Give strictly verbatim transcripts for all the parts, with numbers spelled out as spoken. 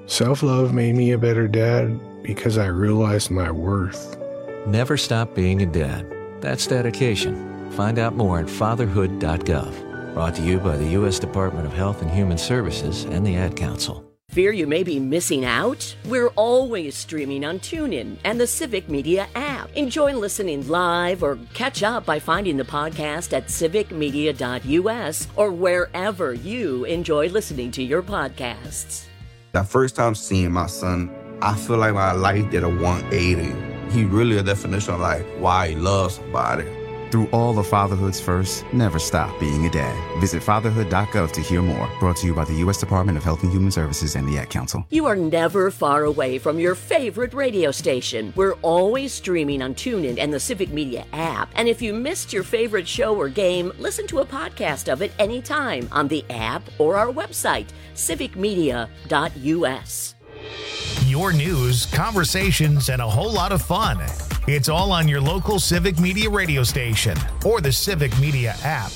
Self-love made me a better dad because I realized my worth. Never stop being a dad. That's dedication. Find out more at fatherhood dot gov. Brought to you by the U S Department of Health and Human Services and the Ad Council. Fear you may be missing out? We're always streaming on TuneIn and the Civic Media app. Enjoy listening live or catch up by finding the podcast at civic media dot u s or wherever you enjoy listening to your podcasts. The first time seeing my son, I feel like my life did a one eighty. He really a definition of like why he loves somebody. Through all of fatherhood's first, never stop being a dad. Visit fatherhood dot gov to hear more. Brought to you by the U S Department of Health and Human Services and the Ad Council. You are never far away from your favorite radio station. We're always streaming on TuneIn and the Civic Media app. And if you missed your favorite show or game, listen to a podcast of it anytime on the app or our website, civic media dot u s. Your news, conversations, and a whole lot of fun. It's all on your local Civic Media radio station or the Civic Media app.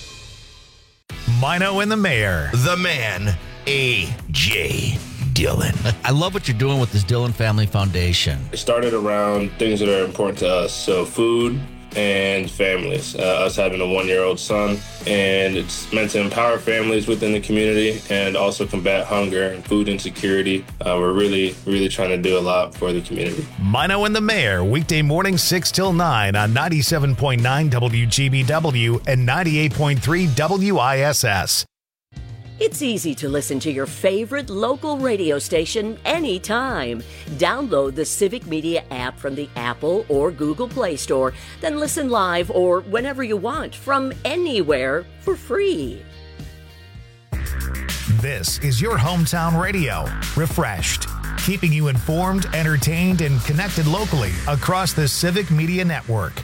Mino and the Mayor. The man, A J Dillon. I love what you're doing with this Dillon Family Foundation. It started around things that are important to us. So food and families. Uh, us having a one-year-old son, and it's meant to empower families within the community and also combat hunger and food insecurity. Uh, we're really, really trying to do a lot for the community. Mino and the Mayor, weekday morning six till nine on ninety-seven point nine W G B W and ninety-eight point three W I S S. It's easy to listen to your favorite local radio station anytime. Download the Civic Media app from the Apple or Google Play Store, then listen live or whenever you want from anywhere for free. This is your hometown radio, refreshed, keeping you informed, entertained, and connected locally across the Civic Media Network.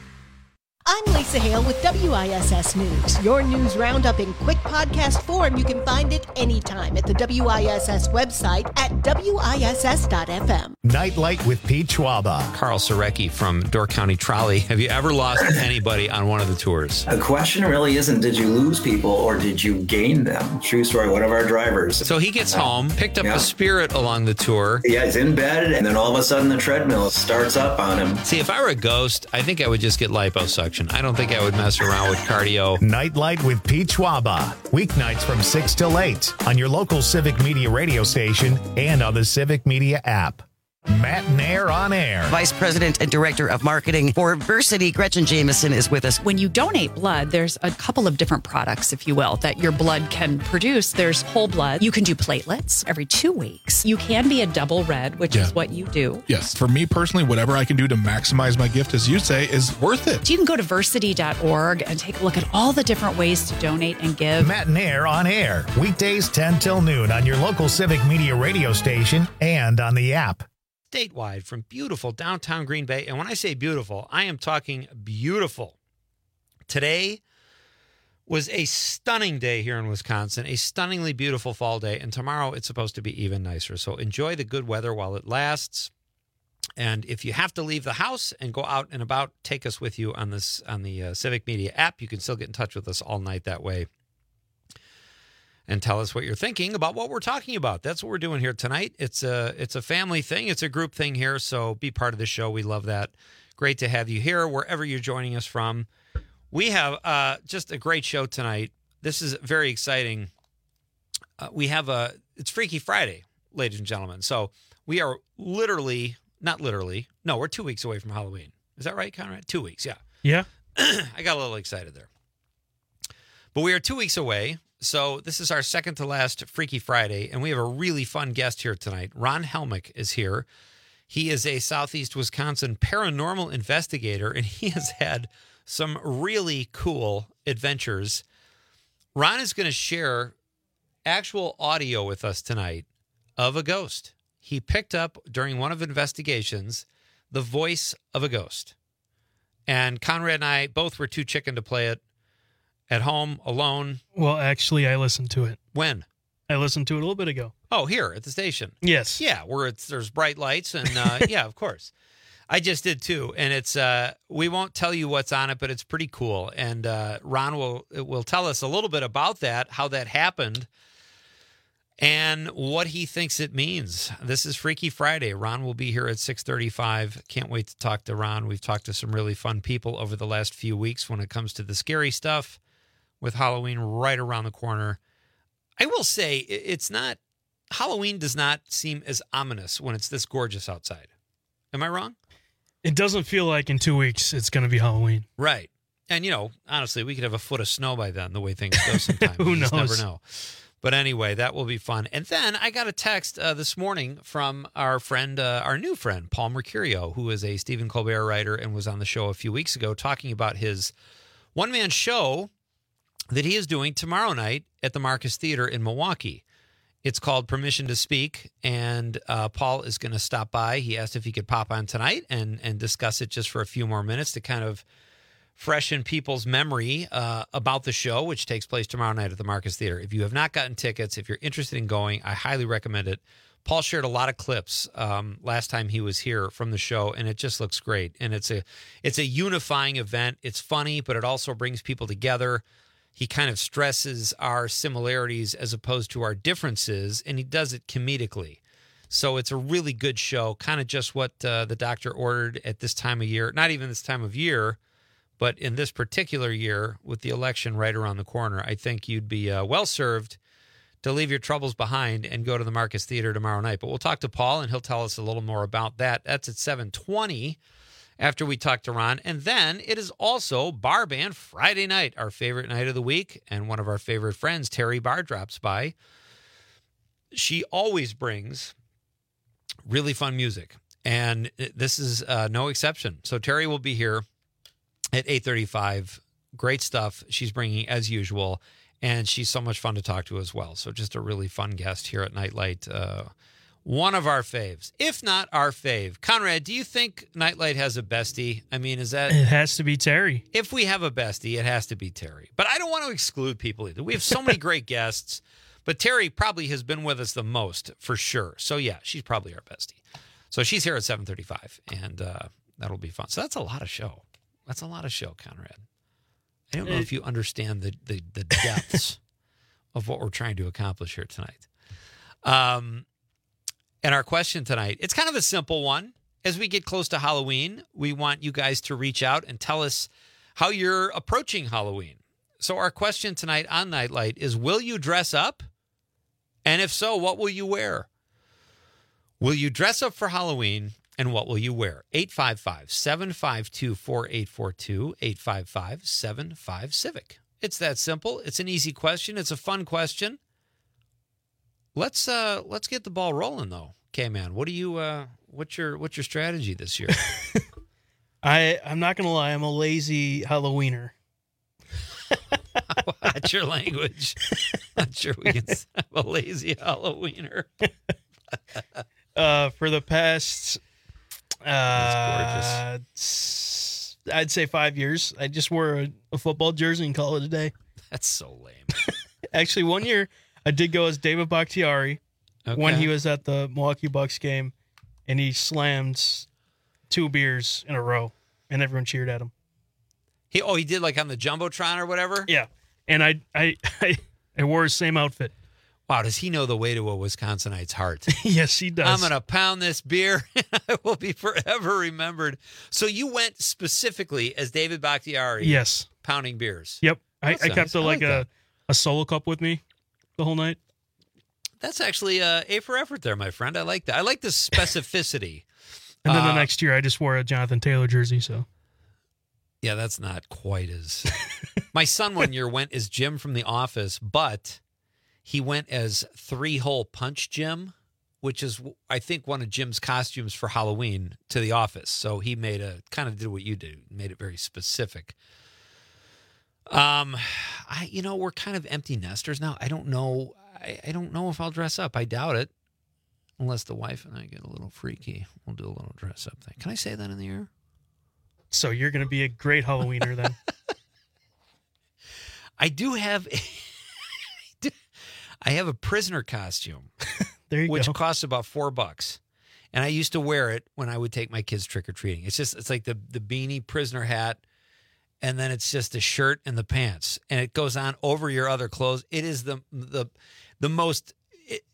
I'm Lisa Hale with W I S S News. Your news roundup in quick podcast form. You can find it anytime at the W I S S website at W I S S dot F M. Nightlight with Pete Schwaba. Carl Sorecki from Door County Trolley. Have you ever lost anybody on one of the tours? The question really isn't did you lose people or did you gain them? True story, one of our drivers. So he gets home, picked up yeah. a Spirit along the tour. Yeah, he's in bed, and then all of a sudden the treadmill starts up on him. See, if I were a ghost, I think I would just get liposuction. I don't think I would mess around with cardio. Nightlight with Pete Schwaba. Weeknights from six till eight on your local Civic Media radio station and on the Civic Media app. Matt Nair on air. Vice President and Director of Marketing for Versity, Gretchen Jameson, is with us. When you donate blood, there's a couple of different products, if you will, that your blood can produce. There's whole blood. You can do platelets every two weeks. You can be a double red, which yeah. is what you do. Yes. For me personally, whatever I can do to maximize my gift, as you say, is worth it. So you can go to versity dot org and take a look at all the different ways to donate and give. Matt Nair on air. Weekdays ten till noon on your local Civic Media radio station and on the app. Statewide from beautiful downtown Green Bay. And when I say beautiful, I am talking beautiful. Today was a stunning day here in Wisconsin, a stunningly beautiful fall day. And tomorrow it's supposed to be even nicer. So enjoy the good weather while it lasts. And if you have to leave the house and go out and about, take us with you on this on the uh, Civic Media app. You can still get in touch with us all night that way. And tell us what you're thinking about what we're talking about. That's what we're doing here tonight. It's a it's a family thing. It's a group thing here, so be part of the show. We love that. Great to have you here, wherever you're joining us from. We have uh, just a great show tonight. This is very exciting. Uh, we have a, it's Freaky Friday, ladies and gentlemen. So we are literally, not literally, no, we're two weeks away from Halloween. Is that right, Conrad? Two weeks, yeah. Yeah. I got a little excited there. But we are two weeks away. So this is our second to last Freaky Friday, and we have a really fun guest here tonight. Ron Helmick is here. He is a Southeast Wisconsin paranormal investigator, and he has had some really cool adventures. Ron is going to share actual audio with us tonight of a ghost. He picked up during one of the investigations the voice of a ghost. And Conrad and I both were too chicken to play it. At home, alone? Well, actually, I listened to it. When? I listened to it a little bit ago. Oh, here at the station? Yes. Yeah, where it's there's bright lights and, uh, yeah, of course. I just did too, and it's uh, we won't tell you what's on it, but it's pretty cool. And uh, Ron will will tell us a little bit about that, how that happened. and what he thinks it means. This is Freaky Friday. Ron will be here at six thirty-five. Can't wait to talk to Ron. We've talked to some really fun people over the last few weeks when it comes to the scary stuff with Halloween right around the corner. I will say it's not, Halloween does not seem as ominous when it's this gorgeous outside. Am I wrong? It doesn't feel like in two weeks it's going to be Halloween. Right. And, you know, honestly, we could have a foot of snow by then, the way things go sometimes. Who you just knows? never know. But anyway, that will be fun. And then I got a text uh, this morning from our friend, uh, our new friend, Paul Mercurio, who is a Stephen Colbert writer and was on the show a few weeks ago talking about his one-man show that he is doing tomorrow night at the Marcus Theater in Milwaukee. It's called Permission to Speak, and uh, Paul is going to stop by. He asked if he could pop on tonight and, and discuss it just for a few more minutes to kind of freshen people's memory uh, about the show, which takes place tomorrow night at the Marcus Theater. If you have not gotten tickets, if you're interested in going, I highly recommend it. Paul shared a lot of clips um, last time he was here from the show, and it just looks great. And it's a it's a unifying event. It's funny, but it also brings people together. He kind of stresses our similarities as opposed to our differences, and he does it comedically. So it's a really good show, kind of just what uh, the doctor ordered at this time of year. Not even this time of year, but in this particular year, with the election right around the corner, I think you'd be uh, well-served to leave your troubles behind and go to the Marcus Theater tomorrow night. But we'll talk to Paul, and he'll tell us a little more about that. That's at seven twenty after we talk to Ron. And then it is also Bar Band Friday night, our favorite night of the week, and one of our favorite friends, Terry Barr, drops by. She always brings really fun music, and this is uh, no exception. So Terry will be here at eight thirty-five. Great stuff she's bringing as usual, and she's so much fun to talk to as well. So just a really fun guest here at Nightlight. Uh, one of our faves, if not our fave. Conrad, do you think Nightlight has a bestie? I mean, is that... It has to be Terry. If we have a bestie, it has to be Terry. But I don't want to exclude people either. We have so many great guests, but Terry probably has been with us the most, for sure. So yeah, she's probably our bestie. So she's here at seven thirty-five, and uh, that'll be fun. So that's a lot of show. That's a lot of show, Conrad. I don't know if you understand the the, the depths of what we're trying to accomplish here tonight. Um, and our question tonight, it's kind of a simple one. As we get close to Halloween, we want you guys to reach out and tell us how you're approaching Halloween. So our question tonight on Nightlight is, will you dress up? And if so, what will you wear? Will you dress up for Halloween? And what will you wear? eight five five, seven five two, four eight four two, eight five five, seven five, Civic. It's that simple. It's an easy question. It's a fun question. Let's uh let's get the ball rolling though. Okay, man. What do you uh what's your what's your strategy this year? I I'm not gonna lie, I'm a lazy Halloweener. Watch your language. I'm sure we can say I'm a lazy Halloweener. uh for the past Uh, I'd say five years. I just wore a, a football jersey and call it a day. That's so lame. Actually, one year I did go as David Bakhtiari okay. when he was at the Milwaukee Bucks game, and he slammed two beers in a row, and everyone cheered at him. He oh he did like on the Jumbotron or whatever? Yeah, and I I I, I wore his same outfit. Wow, does he know the way to a Wisconsinite's heart? Yes, he does. I'm going to pound this beer, and I will be forever remembered. So you went specifically as David Bakhtiari. Yes. Pounding beers. Yep. I, That's I nice. kept a, I like, like a, a solo cup with me the whole night. That's actually uh, A for effort there, my friend. I like that. I like the specificity. And then uh, the next year, I just wore a Jonathan Taylor jersey, so. Yeah, that's not quite as... My son one year went as Jim from The Office, but... he went as three-hole punch Jim, which is, I think, one of Jim's costumes for Halloween to the office. So he made a, kind of did what you did, made it very specific. Um, I, you know, we're kind of empty nesters now. I don't know. I, I don't know if I'll dress up. I doubt it. Unless the wife and I get a little freaky. We'll do a little dress up thing. Can I say that in the air? So you're going to be a great Halloweener then. I do have... A, I have a prisoner costume, there you which go. costs about four bucks, and I used to wear it when I would take my kids trick or treating. It's just it's like the the beanie prisoner hat, and then it's just a shirt and the pants, and it goes on over your other clothes. It is the the the most. It,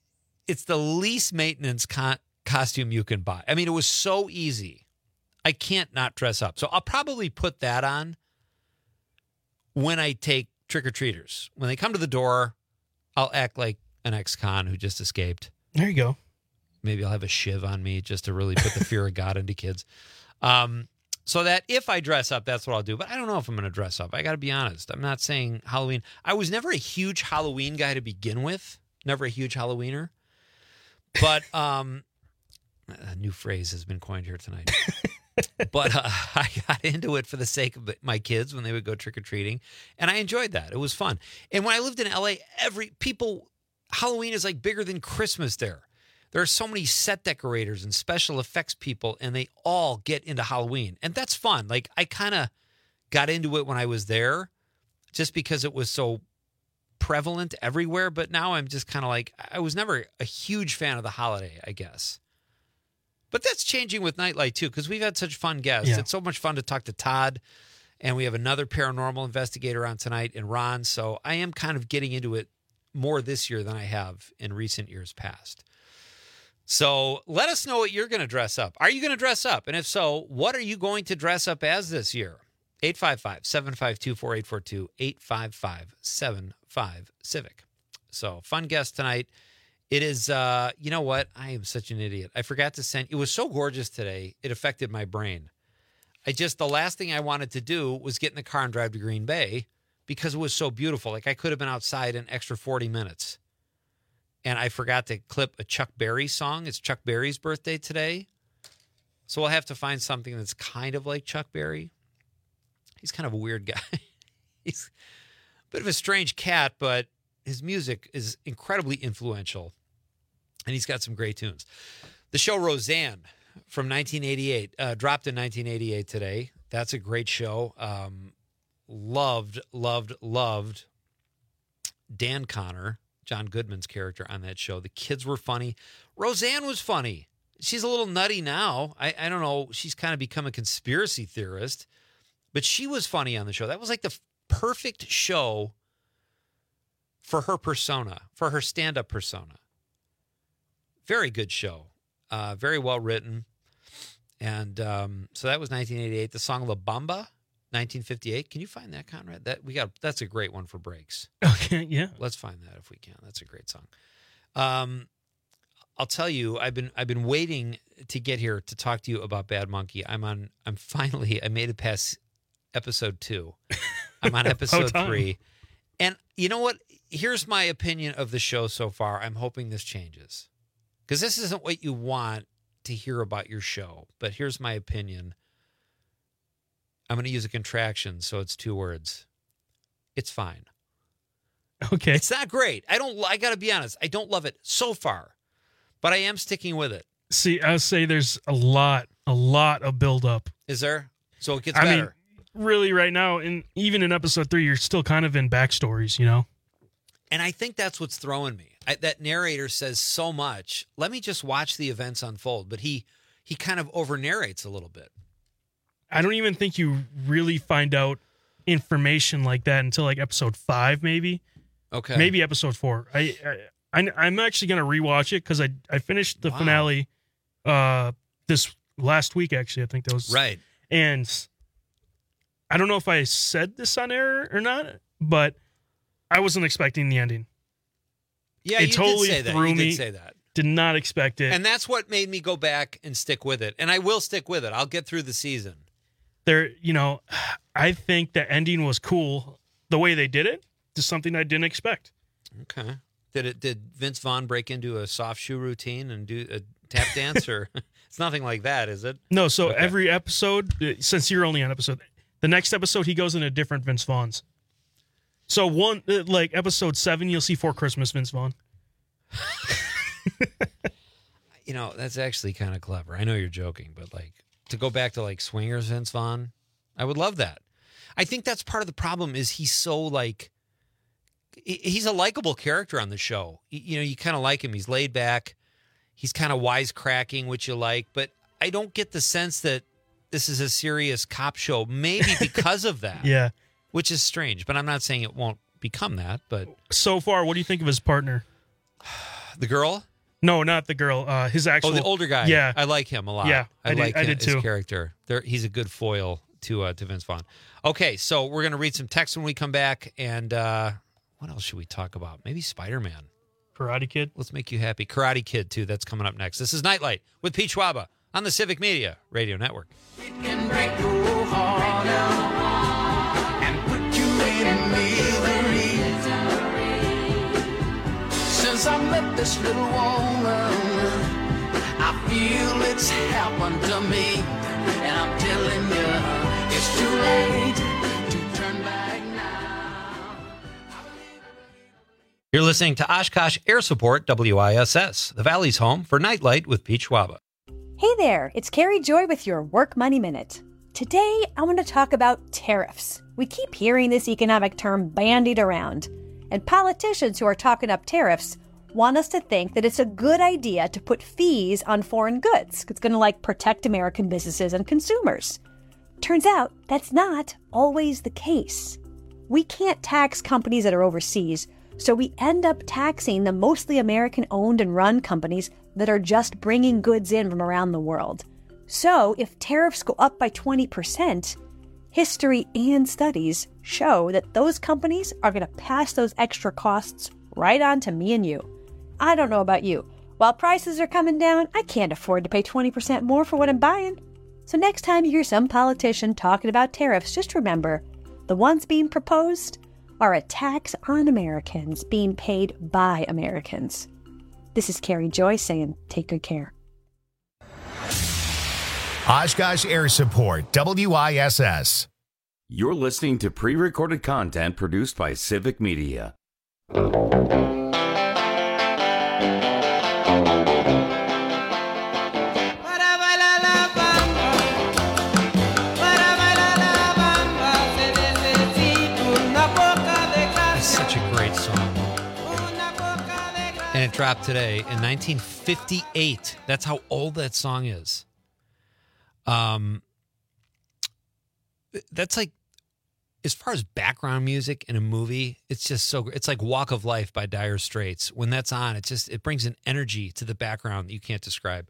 it's the least maintenance con- costume you can buy. I mean, it was so easy. I can't not dress up. So I'll probably put that on when I take trick-or-treaters. When they come to the door, I'll act like an ex-con who just escaped. There you go. Maybe I'll have a shiv on me just to really put the fear of God into kids. Um, so that if I dress up, that's what I'll do. But I don't know if I'm going to dress up. I got to be honest. I'm not saying Halloween. I was never a huge Halloween guy to begin with. Never a huge Halloweener. But um, a new phrase has been coined here tonight. But uh, I got into it for the sake of my kids when they would go trick-or-treating, and I enjoyed that. It was fun. And when I lived in L A, every people, Halloween is like bigger than Christmas there. There are so many set decorators and special effects people, and they all get into Halloween, and that's fun. Like, I kind of got into it when I was there just because it was so prevalent everywhere, but now I'm just kind of like, I was never a huge fan of the holiday, I guess. But that's changing with Nightlight, too, because we've had such fun guests. Yeah. It's so much fun to talk to Todd, and we have another paranormal investigator on tonight in Ron, so I am kind of getting into it more this year than I have in recent years past. So let us know what you're going to dress up. Are you going to dress up? And if so, what are you going to dress up as this year? eight five five, seven five two, four eight four two, eight five five, seven five, Civic. So fun guest tonight. It is, uh, you know what? I am such an idiot. I forgot to send, it was so gorgeous today, it affected my brain. I just, the last thing I wanted to do was get in the car and drive to Green Bay because it was so beautiful. Like, I could have been outside an extra forty minutes. And I forgot to clip a Chuck Berry song. It's Chuck Berry's birthday today. So we'll have to find something that's kind of like Chuck Berry. He's kind of a weird guy. He's a bit of a strange cat, but his music is incredibly influential. And he's got some great tunes. The show Roseanne from nineteen eighty-eight, uh, dropped in nineteen eighty-eight today. That's a great show. Um, loved, loved, loved Dan Connor, John Goodman's character on that show. The kids were funny. Roseanne was funny. She's a little nutty now. I, I don't know. She's kind of become a conspiracy theorist. But she was funny on the show. That was like the f- perfect show for her persona, for her stand-up persona. Very good show. Uh, very well written. And um, so that was nineteen eighty-eight. The song La Bamba, nineteen fifty-eight. Can you find that, Conrad? That we got. That's a great one for breaks. Okay, yeah. Let's find that if we can. That's a great song. Um, I'll tell you, I've been I've been waiting to get here to talk to you about Bad Monkey. I'm on. I'm finally. I made it past episode two. I'm on episode three. And you know what? Here's my opinion of the show so far. I'm hoping this changes. Because this isn't what you want to hear about your show. But here's my opinion. I'm going to use a contraction, so it's two words. It's fine. Okay. It's not great. I don't. I got to be honest. I don't love it so far. But I am sticking with it. See, I would say there's a lot, a lot of buildup. Is there? So it gets I better. mean, really, right now, and even in episode three, you're still kind of in backstories, you know? And I think that's what's throwing me. I, that narrator says so much. Let me just watch the events unfold. But he he kind of over narrates a little bit. I don't even think you really find out information like that until like episode five, maybe. Okay. Maybe episode four. I, I, I I'm actually gonna rewatch it because I I finished the Wow. finale, uh, this last week. Actually, I think that was Right. And I don't know if I said this on air or not, but I wasn't expecting the ending. Yeah, it you totally did say that. threw You me. did say that. Did not expect it. And that's what made me go back and stick with it. And I will stick with it. I'll get through the season. There, you know, I think the ending was cool. The way they did it, just something I didn't expect. Okay. Did it? Did Vince Vaughn break into a soft shoe routine and do a tap dance, or it's nothing like that, is it? No. So Okay. every episode, uh, since you're only on episode, the next episode he goes in a different Vince Vaughn's. So one, uh, like episode seven, you'll see For Christmas Vince Vaughn. You know, that's actually kind of clever. I know you're joking, but like to go back to like Swingers Vince Vaughn, I would love that. I think that's part of the problem is he's so like, he- he's a likable character on the show. Y- You know, you kind of like him. He's laid back. He's kind of wisecracking, which you like, but I don't get the sense that this is a serious cop show, maybe because of that. Yeah. Which is strange, but I'm not saying it won't become that, but So far, what do you think of his partner? the girl, No, not the girl. Uh, his actual. Oh, the older guy. Yeah, I like him a lot. Yeah, I, I did- like I him, did his too. character. There, he's a good foil to uh, to Vince Vaughn. Okay, so we're gonna read some text when we come back, and uh, what else should we talk about? Maybe Spider-Man. Karate Kid. Let's make you happy. Karate Kid too. That's coming up next. This is Nightlight with Pete Schwaba on the Civic Media Radio Network. Can break your heart out and put you in misery. Since I met this little woman, I feel it's happened to me, and I'm telling you, it's too late to turn back now. You're listening to Oshkosh Air Support, W I S S, the Valley's home for Nightlight with Pete Schwaba. Hey there, it's Carrie Joy with your Work Money Minute. Today, I want to talk about tariffs. We keep hearing this economic term bandied around, and politicians who are talking up tariffs want us to think that it's a good idea to put fees on foreign goods. It's going to like protect American businesses and consumers. Turns out that's not always the case. We can't tax companies that are overseas, so we end up taxing the mostly American-owned and run companies that are just bringing goods in from around the world. So if tariffs go up by twenty percent, history and studies show that those companies are going to pass those extra costs right on to me and you. I don't know about you. While prices are coming down, I can't afford to pay twenty percent more for what I'm buying. So next time you hear some politician talking about tariffs, just remember, the ones being proposed are a tax on Americans being paid by Americans. This is Carrie Joy saying, take good care. Oshkosh Air Support, W I S S. You're listening to pre-recorded content produced by Civic Media. It's such a great song. And it dropped today in nineteen fifty-eight. That's how old that song is. Um, that's like, as far as background music in a movie, it's just so great. It's like Walk of Life by Dire Straits. When that's on, it just, it brings an energy to the background that you can't describe.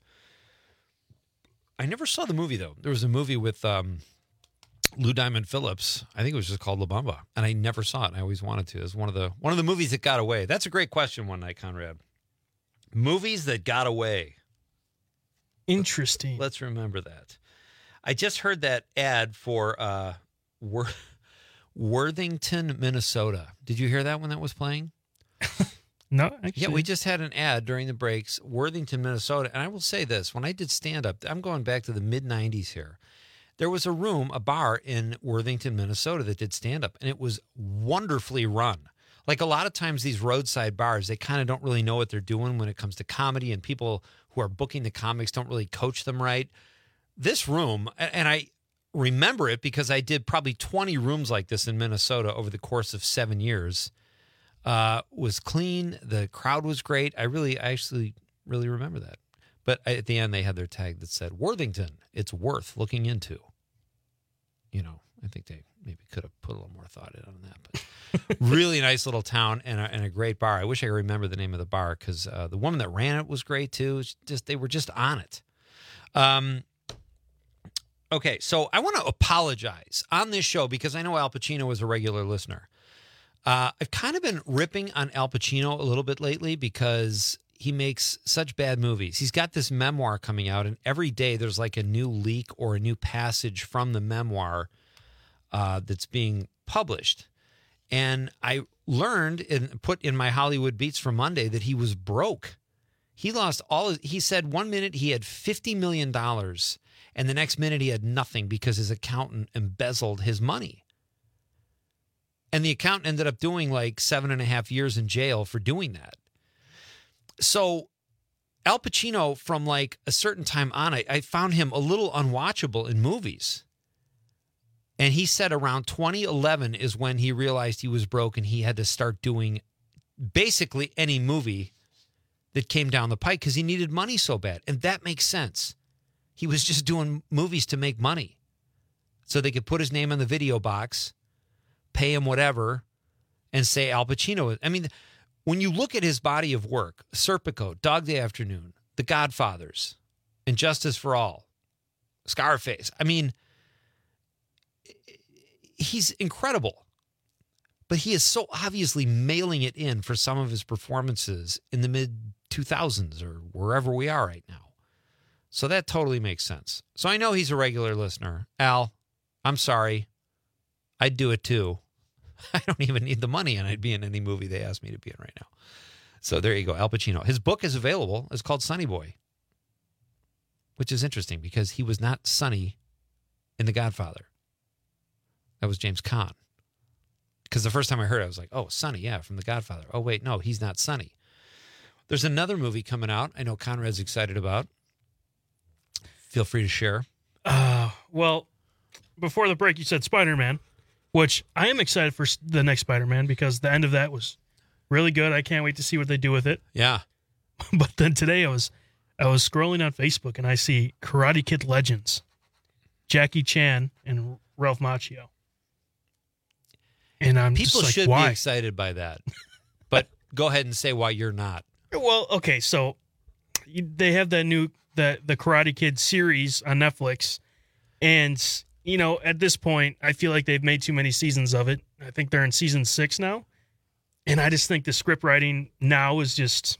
I never saw the movie, though. There was a movie with um, Lou Diamond Phillips. I think it was just called La Bamba, and I never saw it. I always wanted to. It was one of the one of the movies that got away. That's a great question one night, Conrad. Movies that got away. Interesting. Let's, let's remember that. I just heard that ad for uh, Wor- Worthington, Minnesota. Did you hear that when that was playing? No, actually. Yeah, we just had an ad during the breaks, Worthington, Minnesota. And I will say this, when I did stand-up, I'm going back to the mid nineties here. There was a room, a bar in Worthington, Minnesota that did stand-up, and it was wonderfully run. Like a lot of times these roadside bars, they kind of don't really know what they're doing when it comes to comedy, and people who are booking the comics don't really coach them right. This room, and I remember it because I did probably twenty rooms like this in Minnesota over the course of seven years, uh, was clean. The crowd was great. I really, I actually really remember that. But at the end, they had their tag that said, Worthington, it's worth looking into. You know, I think they maybe could have put a little more thought in on that. But really nice little town and a, and a great bar. I wish I could remember the name of the bar because uh, the woman that ran it was great too. It's just they were just on it. Um. Okay, so I want to apologize on this show because I know Al Pacino is a regular listener. Uh, I've kind of been ripping on Al Pacino a little bit lately because he makes such bad movies. He's got this memoir coming out, and every day there's like a new leak or a new passage from the memoir uh, that's being published. And I learned and put in my Hollywood Beats for Monday that he was broke. He lost all his, he said one minute he had fifty million dollars, and the next minute he had nothing because his accountant embezzled his money. And the accountant ended up doing like seven and a half years in jail for doing that. So Al Pacino, from like a certain time on, I, I found him a little unwatchable in movies. And he said around twenty eleven is when he realized he was broke and he had to start doing basically any movie that came down the pike because he needed money so bad. And that makes sense. He was just doing movies to make money so they could put his name on the video box, pay him whatever, and say Al Pacino. I mean, when you look at his body of work, Serpico, Dog Day Afternoon, The Godfathers, and Justice for All, Scarface, I mean, he's incredible. But he is so obviously mailing it in for some of his performances in the mid two thousands or wherever we are right now. So that totally makes sense. So I know he's a regular listener. Al, I'm sorry. I'd do it too. I don't even need the money, and I'd be in any movie they ask me to be in right now. So there you go, Al Pacino. His book is available. It's called Sonny Boy, which is interesting because he was not Sonny in The Godfather. That was James Caan. Because the first time I heard it, I was like, oh, Sonny, yeah, from The Godfather. Oh, wait, no, he's not Sonny. There's another movie coming out I know Conrad's excited about. Feel free to share. Uh, well, before the break, you said Spider-Man, which I am excited for the next Spider-Man because the end of that was really good. I can't wait to see what they do with it. Yeah. But then today I was I was scrolling on Facebook and I see Karate Kid Legends, Jackie Chan and Ralph Macchio. And I'm People just like, should why? be excited by that. But go ahead and say why you're not. Well, okay, so you- they have that new the the Karate Kid series on Netflix, and you know at this point I feel like they've made too many seasons of it. I think they're in season six now, and I just think the script writing now is just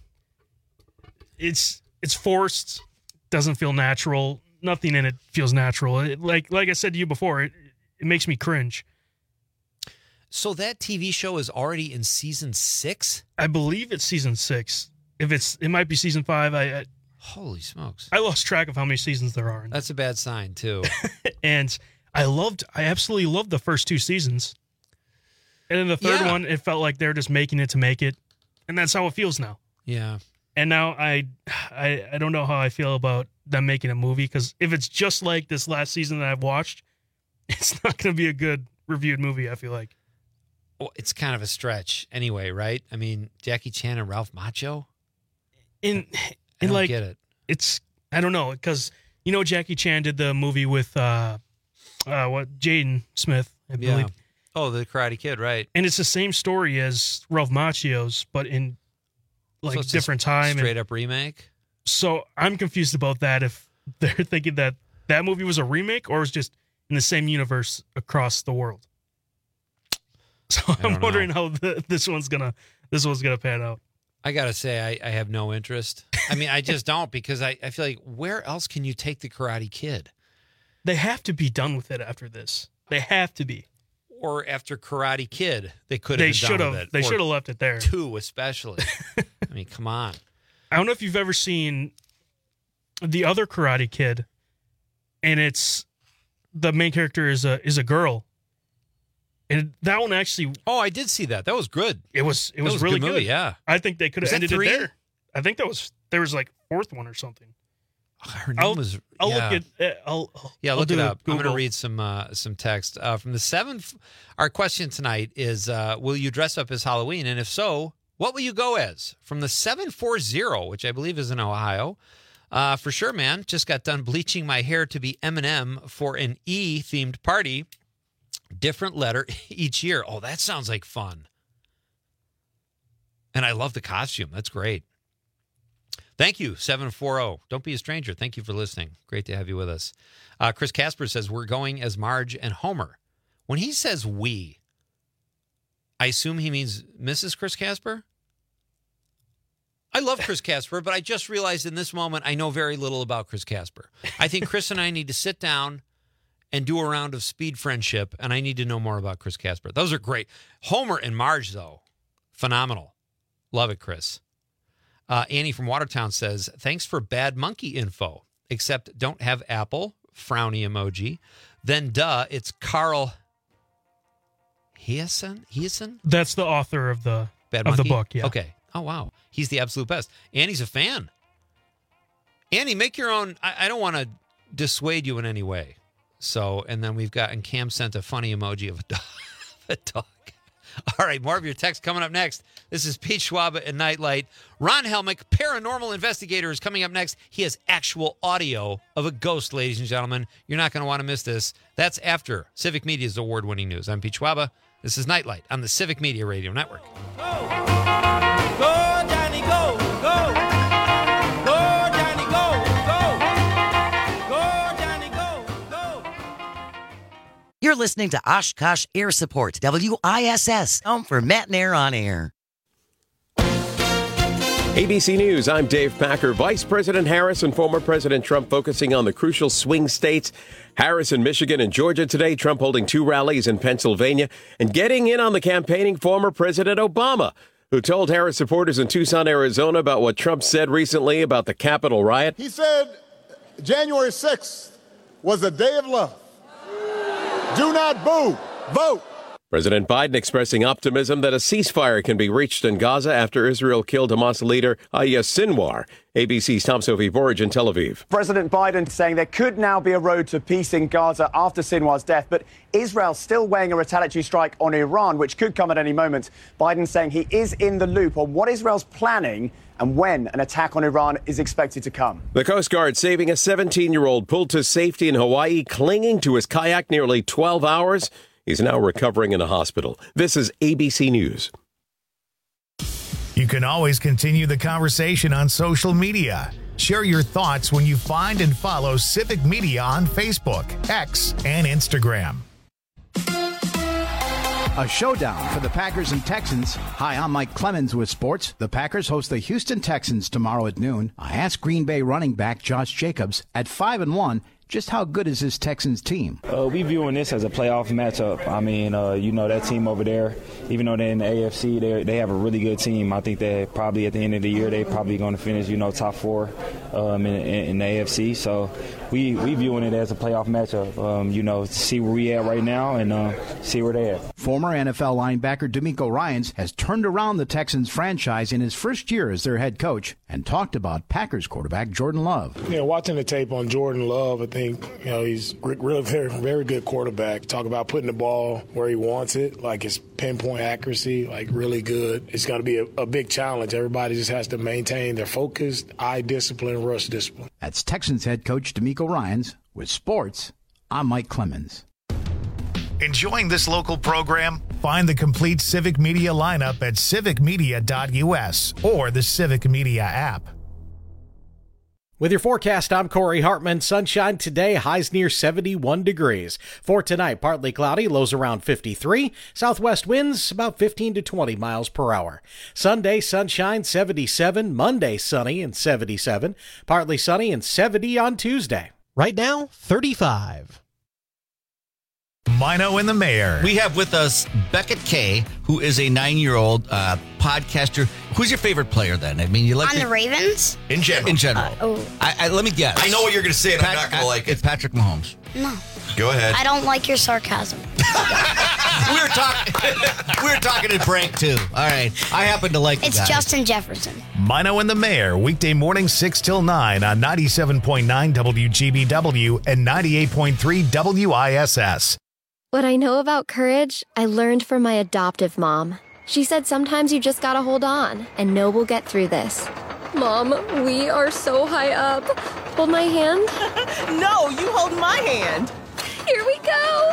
it's it's forced, doesn't feel natural. Nothing in it feels natural. It, like like I said to you before, it it makes me cringe. So that T V show is already in season six? I believe it's season six. If it's, it might be season five. I, I Holy smokes! I lost track of how many seasons there are. That's a bad sign too. And I loved, I absolutely loved the first two seasons. And then the third Yeah. one, it felt like they're just making it to make it, and that's how it feels now. Yeah. And now I, I, I don't know how I feel about them making a movie because if it's just like this last season that I've watched, it's not going to be a good reviewed movie. I feel like. Well, it's kind of a stretch anyway, right? I mean, Jackie Chan and Ralph Macchio? In, I in don't like, get it. It's, I don't know, because, you know, Jackie Chan did the movie with, uh, uh, what, Jaden Smith, I Yeah. believe. Oh, the Karate Kid, right. And it's the same story as Ralph Macchio's, but in, like, So it's a different time. Straight and, up remake? So I'm confused about that, if they're thinking that that movie was a remake or was just in the same universe across the world. So I'm don't wondering how the, this one's gonna this one's gonna pan out. I got to say, I, I have no interest. I mean, I just don't because I, I feel like where else can you take the Karate Kid? They have to be done with it after this. They have to be. Or after Karate Kid, they could have They been should done have. with it. They Or should have left it there. Two especially. I mean, come on. I don't know if you've ever seen the other Karate Kid, and it's the main character is a is a girl, and that one actually. Oh, I did see that. That was good. It was. It That was, was a really good good. movie, yeah. I think they could Was have that ended three? it there. I think that was there was like fourth one or something. Her name I'll, was. I'll yeah. look at. uh, I'll, I'll Yeah, I'll look do it a up. I'm going to Google. read some uh, some text uh, from the seventh. Our question tonight is: uh, will you dress up as Halloween? And if so, what will you go as? From the seven four zero, which I believe is in Ohio. Uh, for sure, man. Just got done bleaching my hair to be Eminem for an E themed party. Different letter each year. Oh, that sounds like fun. And I love the costume. That's great. Thank you, seven four zero. Don't be a stranger. Thank you for listening. Great to have you with us. Uh, Chris Casper says, we're going as Marge and Homer. When he says we, I assume he means Missus Chris Casper? I love Chris Casper, but I just realized in this moment I know very little about Chris Casper. I think Chris and I need to sit down and do a round of speed friendship, and I need to know more about Chris Casper. Those are great. Homer and Marge, though, phenomenal. Love it, Chris. Uh, Annie from Watertown says, thanks for bad monkey info, except don't have Apple, frowny emoji. Then, duh, it's Carl Hiason? Hiason? That's the author of the Bad of Monkey? the book. Yeah. Okay. Oh, wow. He's the absolute best. Annie's a fan. Annie, make your own. I, I don't want to dissuade you in any way. So, and then we've got, and Cam sent a funny emoji of a dog. a dog. All right, more of your text coming up next. This is Pete Schwab and Nightlight. Ron Helmick, paranormal investigator, is coming up next. He has actual audio of a ghost, ladies and gentlemen. You're not going to want to miss this. That's after Civic Media's award-winning news. I'm Pete Schwab. This is Nightlight on the Civic Media Radio Network. Go! You're listening to Oshkosh Air Support, W I S S, home for Matt and Air on Air. A B C News, I'm Dave Packer. Vice President Harris and former President Trump focusing on the crucial swing states. Harris in Michigan and Georgia today, Trump holding two rallies in Pennsylvania and getting in on the campaigning former President Obama, who told Harris supporters in Tucson, Arizona about what Trump said recently about the Capitol riot. He said January sixth was a day of love. Do not boo, vote. President Biden expressing optimism that a ceasefire can be reached in Gaza after Israel killed Hamas leader Yahya Sinwar. A B C's Tom Sophie-Borge in Tel Aviv. President Biden saying there could now be a road to peace in Gaza after Sinwar's death, but Israel still weighing a retaliatory strike on Iran, which could come at any moment. Biden saying he is in the loop on what Israel's planning and when an attack on Iran is expected to come. The Coast Guard saving a seventeen-year-old pulled to safety in Hawaii, clinging to his kayak nearly twelve hours. He's now recovering in a hospital. This is A B C News. You can always continue the conversation on social media. Share your thoughts when you find and follow Civic Media on Facebook, X, and Instagram. A showdown for the Packers and Texans. Hi, I'm Mike Clemens with sports. The Packers host the Houston Texans tomorrow at noon. I asked Green Bay running back Josh Jacobs at five and one. Just how good is this Texans team? Uh, we viewing this as a playoff matchup. I mean, uh, you know, that team over there, even though they're in the A F C, they they have a really good team. I think that probably at the end of the year, they're probably going to finish, you know, top four um, in, in the A F C. So we we viewing it as a playoff matchup, um, you know, see where we at right now and uh, see where they at. Former N F L linebacker DeMeco Ryans has turned around the Texans franchise in his first year as their head coach and talked about Packers quarterback Jordan Love. Yeah, watching the tape on Jordan Love, I think, you know, he's really very, very good quarterback. Talk about putting the ball where he wants it, like his pinpoint accuracy, like really good. It's going to be a, a big challenge. Everybody just has to maintain their focus, eye discipline, rush discipline. That's Texans head coach DeMeco Ryans. With sports, I'm Mike Clemens. Enjoying this local program? Find the complete Civic Media lineup at civic media dot u s or the Civic Media app. With your forecast, I'm Corey Hartman. Sunshine today, highs near seventy-one degrees. For tonight, partly cloudy, lows around fifty-three. Southwest winds about fifteen to twenty miles per hour. Sunday, sunshine, seventy-seven. Monday, sunny and seventy-seven. Partly sunny and seventy on Tuesday. Right now, thirty-five. Mino and the Mayor. We have with us Beckett Kay, who is a nine-year-old uh, podcaster. Who's your favorite player then? I mean, you like on to, the Ravens? In general. In general. Uh, oh. I, I, let me guess. I know what you're gonna say, and Pat, I'm not gonna like it. It's Patrick Mahomes. No. Go ahead. I don't like your sarcasm. we were talking. we were talking to Frank too. All right. I happen to like. It's the guy. Justin Jefferson. Mino and the Mayor, weekday morning six till nine on ninety-seven point nine W G B W and ninety-eight point three W I S S. What I know about courage, I learned from my adoptive mom. She said sometimes you just gotta hold on and know we'll get through this. Mom, we are so high up. Hold my hand. No, you hold my hand. Here we go.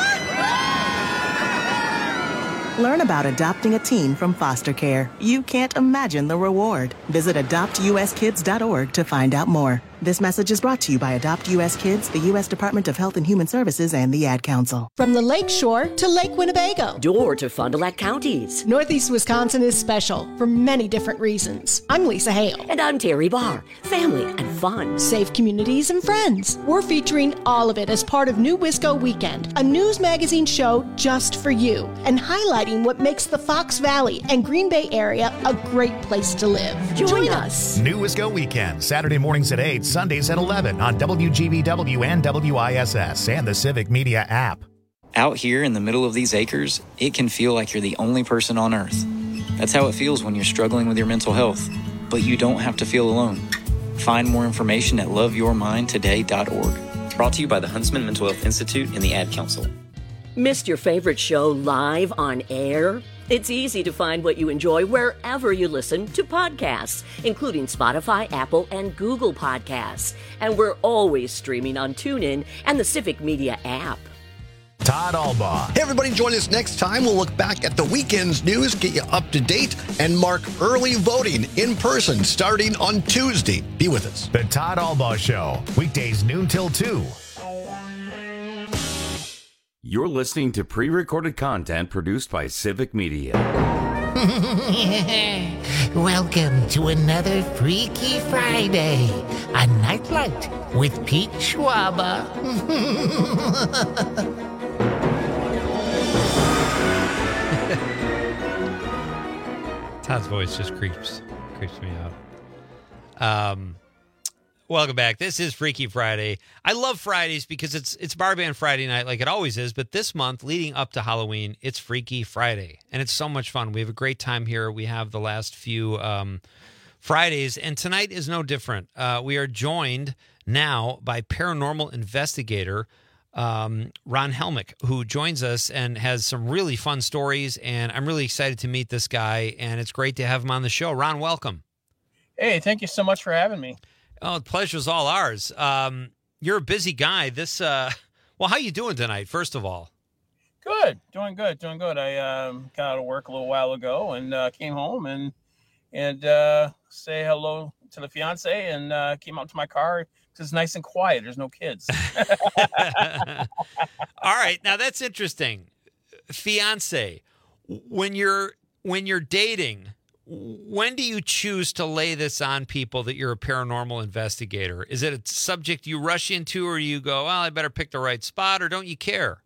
Learn about adopting a teen from foster care. You can't imagine the reward. Visit adopt u s kids dot org to find out more. This message is brought to you by Adopt U S Kids, the U S Department of Health and Human Services, and the Ad Council. From the Lake Shore to Lake Winnebago. Door to Fond du Lac counties. Northeast Wisconsin is special for many different reasons. I'm Lisa Hale. And I'm Terry Barr. Family and fun. Safe communities and friends. We're featuring all of it as part of New Wisco Weekend, a news magazine show just for you, and highlighting what makes the Fox Valley and Green Bay area a great place to live. Join, Join us. us. New Wisco Weekend, Saturday mornings at eight, Sundays at eleven on W G B W and W I S S and the Civic Media app. Out here in the middle of these acres, it can feel like you're the only person on earth. That's how it feels when you're struggling with your mental health. But you don't have to feel alone. Find more information at love your mind today dot org. Brought to you by the Huntsman Mental Health Institute and the Ad Council. Missed your favorite show live on air? It's easy to find what you enjoy wherever you listen to podcasts, including Spotify, Apple, and Google Podcasts. And we're always streaming on TuneIn and the Civic Media app. Todd Albaugh. Hey, everybody, join us next time. We'll look back at the weekend's news, get you up to date, and mark early voting in person starting on Tuesday. Be with us. The Todd Albaugh Show, weekdays noon till two. You're listening to pre-recorded content produced by Civic Media. Welcome to another Freaky Friday, a nightlight with Pete Schwaba. Todd's voice just creeps creeps me out. Um, welcome back. This is Freaky Friday. I love Fridays because it's it's Bar Band Friday night like it always is, but this month leading up to Halloween, it's Freaky Friday, and it's so much fun. We have a great time here. We have the last few um, Fridays, and tonight is no different. Uh, we are joined now by paranormal investigator um, Ron Helmick, who joins us and has some really fun stories, and I'm really excited to meet this guy, and it's great to have him on the show. Ron, welcome. Hey, thank you so much for having me. Oh, the pleasure's all ours. Um, you're a busy guy. This, uh, well, how you doing tonight, first of all? Good, doing good, doing good. I um, got out of work a little while ago and uh, came home and and uh, say hello to the fiance and uh, came out to my car. It's nice and quiet. There's no kids. All right. Now that's interesting. Fiance, when you're when you're dating, when do you choose to lay this on people that you're a paranormal investigator? Is it a subject you rush into, or you go, well, I better pick the right spot, or don't you care?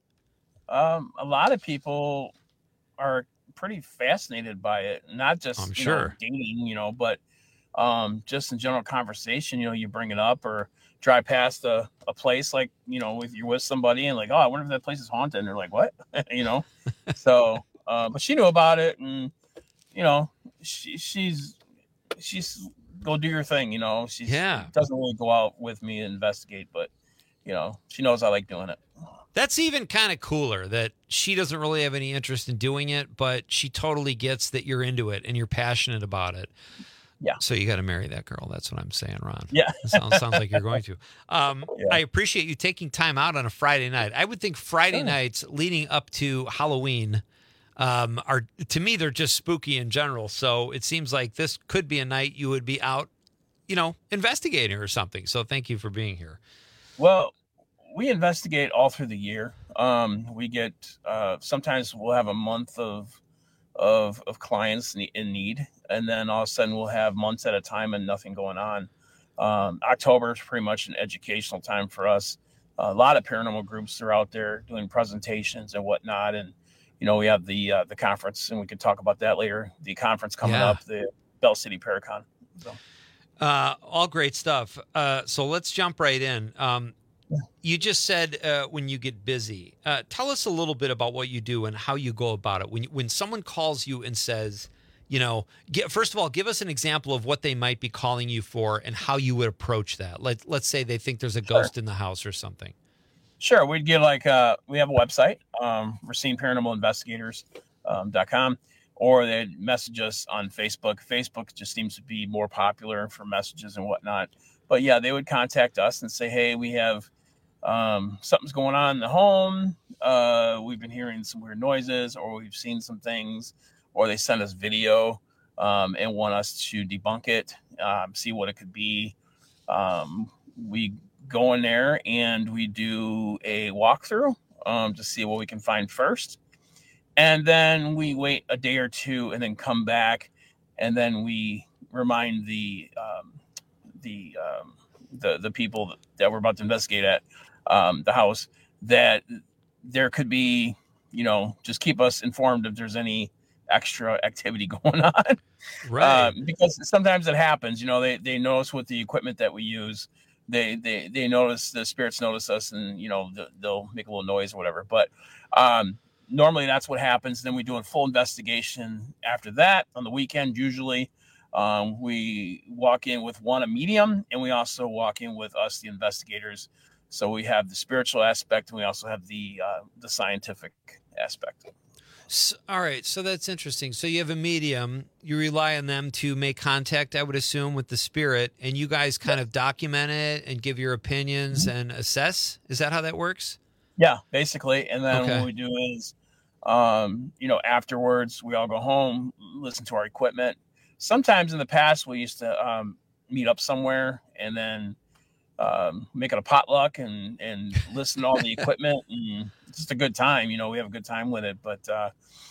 Um, a lot of people are pretty fascinated by it. Not just I'm you sure. know, dating, you know, but um, just in general conversation, you know, you bring it up or drive past a, a place like, you know, if you're with somebody and like, oh, I wonder if that place is haunted. And they're like, what? you know? So, uh, but she knew about it and, you know, she, she's, she's go do your thing. You know, she yeah. doesn't really go out with me and investigate, but you know, she knows I like doing it. That's even kind of cooler that she doesn't really have any interest in doing it, but she totally gets that you're into it and you're passionate about it. Yeah. So you got to marry that girl. That's what I'm saying, Ron. Yeah. It sounds, sounds like you're going to. Um, Yeah. I appreciate you taking time out on a Friday night. I would think Friday Sure. nights leading up to Halloween um, are, to me, they're just spooky in general. So it seems like this could be a night you would be out, you know, investigating or something. So thank you for being here. Well, we investigate all through the year. Um, we get uh, sometimes we'll have a month of of of clients in need, and then all of a sudden we'll have months at a time and nothing going on. Um, October is pretty much an educational time for us. A lot of paranormal groups are out there doing presentations and whatnot, and you know we have the uh, the conference, and we can talk about that later. The conference coming Yeah. up, the Bell City Paracon. So. Uh, all great stuff. Uh, so let's jump right in. Um, you just said uh, when you get busy. Uh, tell us a little bit about what you do and how you go about it. When when someone calls you and says, you know, get, first of all, give us an example of what they might be calling you for and how you would approach that. Let Let's say they think there's a Sure. ghost in the house or something. Sure, we'd get like uh, we have a website, um, Racine Paranormal Investigators um, dot com, or they'd message us on Facebook. Facebook just seems to be more popular for messages and whatnot. But yeah, they would contact us and say, "Hey, we have um, something's going on in the home. Uh, we've been hearing some weird noises, or we've seen some things," or they send us video um, and want us to debunk it, um, see what it could be. Um, we go in there and we do a walkthrough um, to see what we can find first. And then we wait a day or two and then come back. And then we remind the, um, the, um, the, the people that we're about to investigate at um, the house that there could be, you know, just keep us informed if there's any extra activity going on. Right. Um, because sometimes it happens, you know, they, they notice with the equipment that we use, they, they, they notice, the spirits notice us and, you know, the, they'll make a little noise or whatever. But um, normally that's what happens. Then we do a full investigation after that on the weekend. Usually um, we walk in with one, a medium, and we also walk in with us, the investigators. So we have the spiritual aspect and we also have the, uh, the scientific aspect. So, all right, so that's interesting. So you have a medium, you rely on them to make contact, I would assume, with the spirit, and you guys kind of document it and give your opinions Mm-hmm. and assess? Is that how that works? Yeah, basically. And then Okay. what we do is, um, you know, afterwards we all go home, listen to our equipment. Sometimes in the past we used to um, meet up somewhere and then um, making a potluck and, and listen to all the equipment, and it's just a good time. You know, we have a good time with it, but, uh,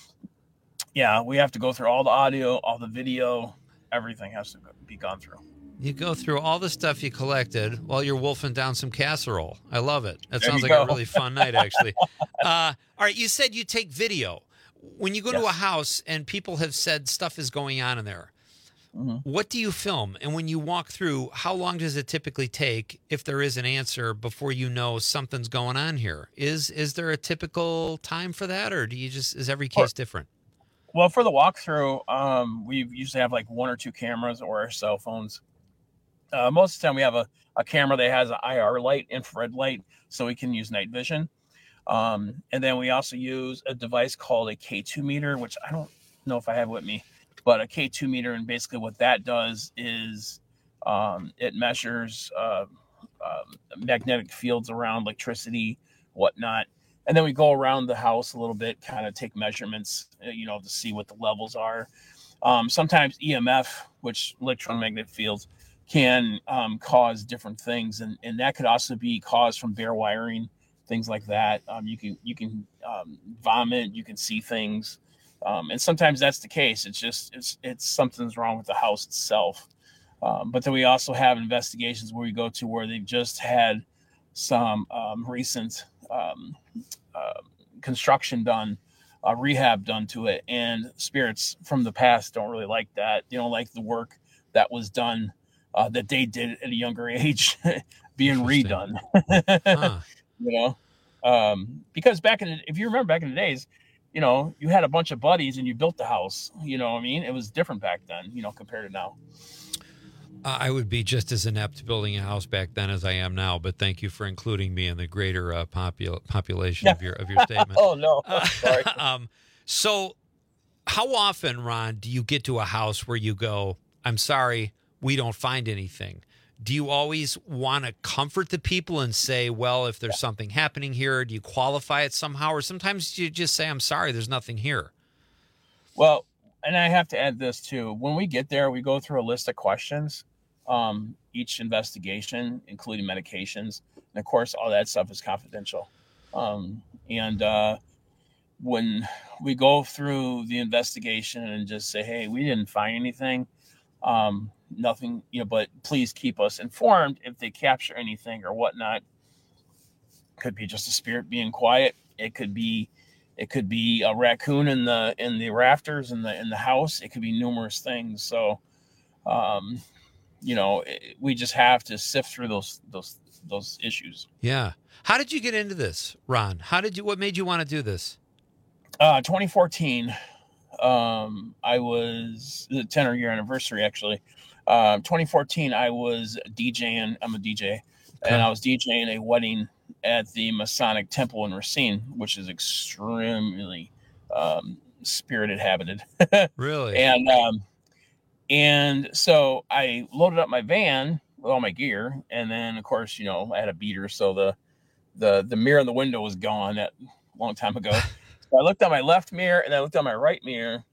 yeah, we have to go through all the audio, all the video, everything has to be gone through. You go through all the stuff you collected while you're wolfing down some casserole. I love it. That There sounds you like go. a really fun night, actually. Uh, all right, you said you take video. When you go to Yes. a house and people have said stuff is going on in there, Mhm. what do you film? And when you walk through, how long does it typically take, if there is an answer, before you know something's going on here? Is is there a typical time for that, or do you just is every case different? Well, for the walkthrough, um, we usually have like one or two cameras or our cell phones. Uh, most of the time, we have a, a camera that has an I R light, infrared light, so we can use night vision. Um, and then we also use a device called a K two meter, which I don't know if I have with me, but a K two meter. And basically what that does is um, it measures uh, uh, magnetic fields around electricity, whatnot. And then we go around the house a little bit, kind of take measurements, uh, you know, to see what the levels are. Um, sometimes E M F, which electromagnetic fields, can um, cause different things, and, and that could also be caused from bare wiring, things like that. Um, you can you can um, vomit, you can see things, um, and sometimes that's the case. It's just it's it's something's wrong with the house itself. Um, but then we also have investigations where we go to where they've just had some um, recent um, uh, construction done, uh, rehab done to it, and spirits from the past don't really like that. They don't like the work that was done, uh, that they did at a younger age being redone. Huh. You know, um, because back in the, if you remember back in the days, you know, you had a bunch of buddies and you built the house. You know what I mean? It was different back then, you know, compared to now. Uh, I would be just as inept building a house back then as I am now, but thank you for including me in the greater uh, popul- population of your of your statement. Oh no, Uh, sorry. um, so, how often, Ron, do you get to a house where you go, "I'm sorry, we don't find anything"? Do you always want to comfort the people and say, "Well, if there's something happening here," do you qualify it somehow, or sometimes you just say, "I'm sorry, there's nothing here"? Well, and I have to add this too. When we get there, we go through a list of questions, um, each investigation, including medications. And of course, all that stuff is confidential. Um, and uh, when we go through the investigation and just say, hey, we didn't find anything, um, nothing, you know, but please keep us informed if they capture anything or whatnot. Could be just a spirit being quiet. It could be It could be a raccoon in the in the rafters in the in the house. It could be numerous things. So, um, you know, it, we just have to sift through those those those issues. Yeah. How did you get into this, Ron? How did you? What made you want to do this? Uh, twenty fourteen, um, I was the ten year anniversary actually. Um, twenty fourteen, I was DJing. I'm a D J, Okay. and I was DJing a wedding at the Masonic Temple in Racine, which is extremely um, spirited habited. Really? And um, and so I loaded up my van with all my gear, and then of course, you know, I had a beater, so the the the mirror in the window was gone that long time ago. So I looked at my left mirror and I looked at my right mirror,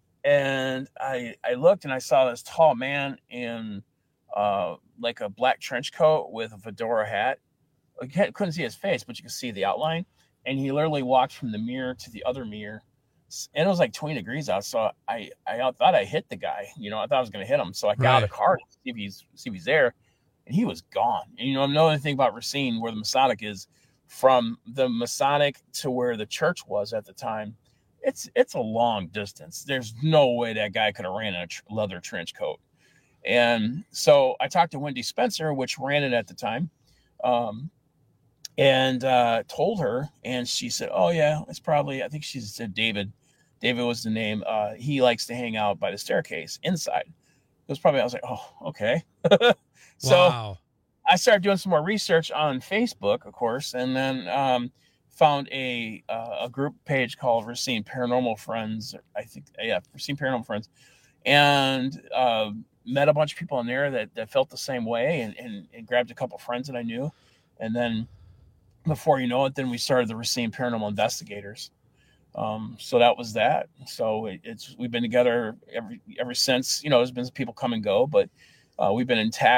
and I I looked and I saw this tall man in uh, like a black trench coat with a fedora hat. I can't- couldn't see his face, but you could see the outline. And he literally walked from the mirror to the other mirror, and it was like twenty degrees out. So I I thought I hit the guy. You know, I thought I was going to hit him. So I got out of the car to see if he's see if he's there, and he was gone. And you know, another thing about Racine, where the Masonic is, from the Masonic to where the church was at the time, it's it's a long distance. There's no way that guy could have ran in a tr- leather trench coat. And so I talked to Wendy Spencer, which ran it at the time, um, and uh, told her, and she said, "Oh yeah, it's probably." I think she said David. David was the name. Uh, he likes to hang out by the staircase inside. It was probably. I was like, "Oh, okay." So Wow. I started doing some more research on Facebook, of course, and then um, found a uh, a group page called Racine Paranormal Friends. I think, yeah, Racine Paranormal Friends, and uh, met a bunch of people in there that, that felt the same way, and, and, and grabbed a couple friends that I knew, and then before you know it, then we started the Racine Paranormal Investigators. Um, so that was that. So it, it's we've been together every ever since. You know, there's been people come and go, but uh, we've been intact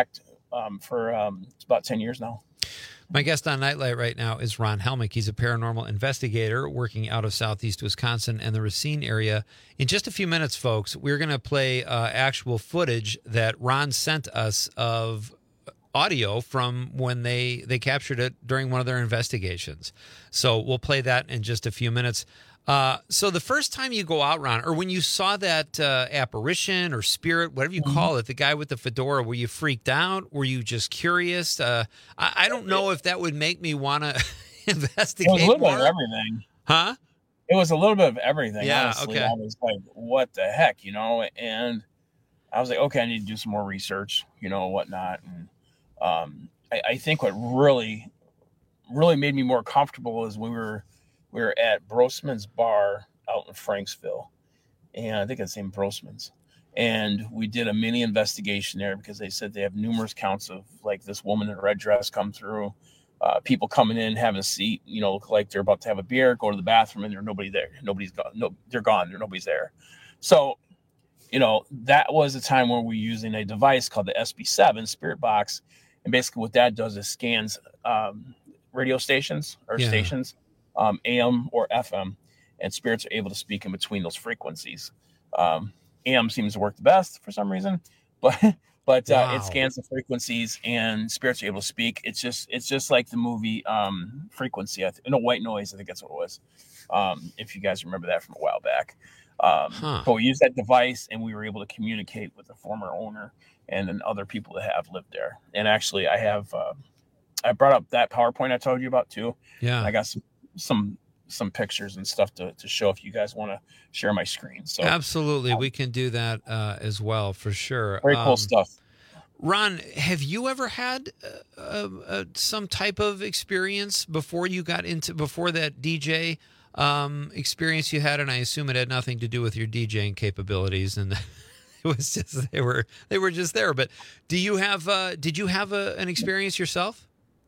um, for um, it's about ten years now. My guest on Nightlight right now is Ron Helmick. He's a paranormal investigator working out of southeast Wisconsin and the Racine area. In just a few minutes, folks, we're going to play uh, actual footage that Ron sent us of audio from when they, they captured it during one of their investigations. So we'll play that in just a few minutes. Uh, so the first time you go out, Ron, or when you saw that uh, apparition or spirit, whatever you call it, the guy with the fedora, were you freaked out? Were you just curious? Uh, I, I don't know if that would make me want to investigate It was a little more. bit of everything. Huh? It was a little bit of everything. Yeah, honestly. okay. I was like, what the heck, you know? And I was like, okay, I need to do some more research, you know, whatnot. And um, I, I think what really, really made me more comfortable is when we were we were at Brosman's Bar out in Franksville, and I think it's named Brosman's. And we did a mini investigation there because they said they have numerous counts of like this woman in a red dress come through, uh, people coming in, having a seat, you know, look like they're about to have a beer, go to the bathroom, and there's nobody there. Nobody's gone. No, they're gone. There, nobody's there. So, you know, that was a time where we're using a device called the S B seven Spirit Box. And basically what that does is scans um, radio stations or Yeah. stations, um, A M or F M, and spirits are able to speak in between those frequencies. Um, A M seems to work the best for some reason, but but uh, Wow. it scans the frequencies and spirits are able to speak. It's just it's just like the movie um, Frequency. I th- no, White Noise. I think that's what it was. Um, if you guys remember that from a while back. Um, Huh. But we used that device and we were able to communicate with the former owner and then other people that have lived there. And actually, I have uh, I brought up that PowerPoint I told you about too. Yeah. I got some some some pictures and stuff to, to show if you guys want to share my screen. So Absolutely. We can do that uh, as well, for sure. very cool Um, stuff. Ron, have you ever had uh, uh, uh, some type of experience before you got into, before that D J um, experience you had? And I assume it had nothing to do with your DJing capabilities, and it was just, they were, they were just there. But do you have, uh, did you have a, an experience yourself?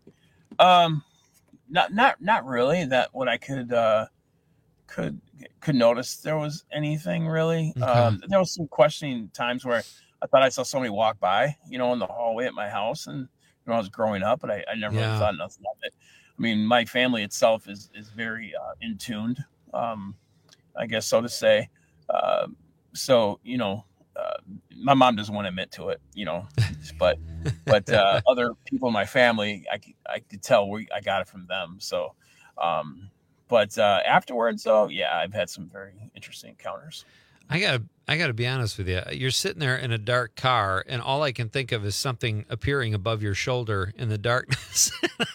Um, not not not really. That what I could uh, could could notice there was anything really. Okay. Um, there was some questioning times where I thought I saw somebody walk by, you know, in the hallway at my house, and you know, I was growing up, but I, I never Yeah. really thought nothing of it. I mean, my family itself is is very uh, in tuned, um, I guess so to say. Uh, so you know, uh, my mom doesn't want to admit to it, you know, but but uh, other people in my family, I could, I could tell we I got it from them. So, um, but uh, afterwards, though, yeah, I've had some very interesting encounters. I got I got to be honest with you. You're sitting there in a dark car, and all I can think of is something appearing above your shoulder in the darkness.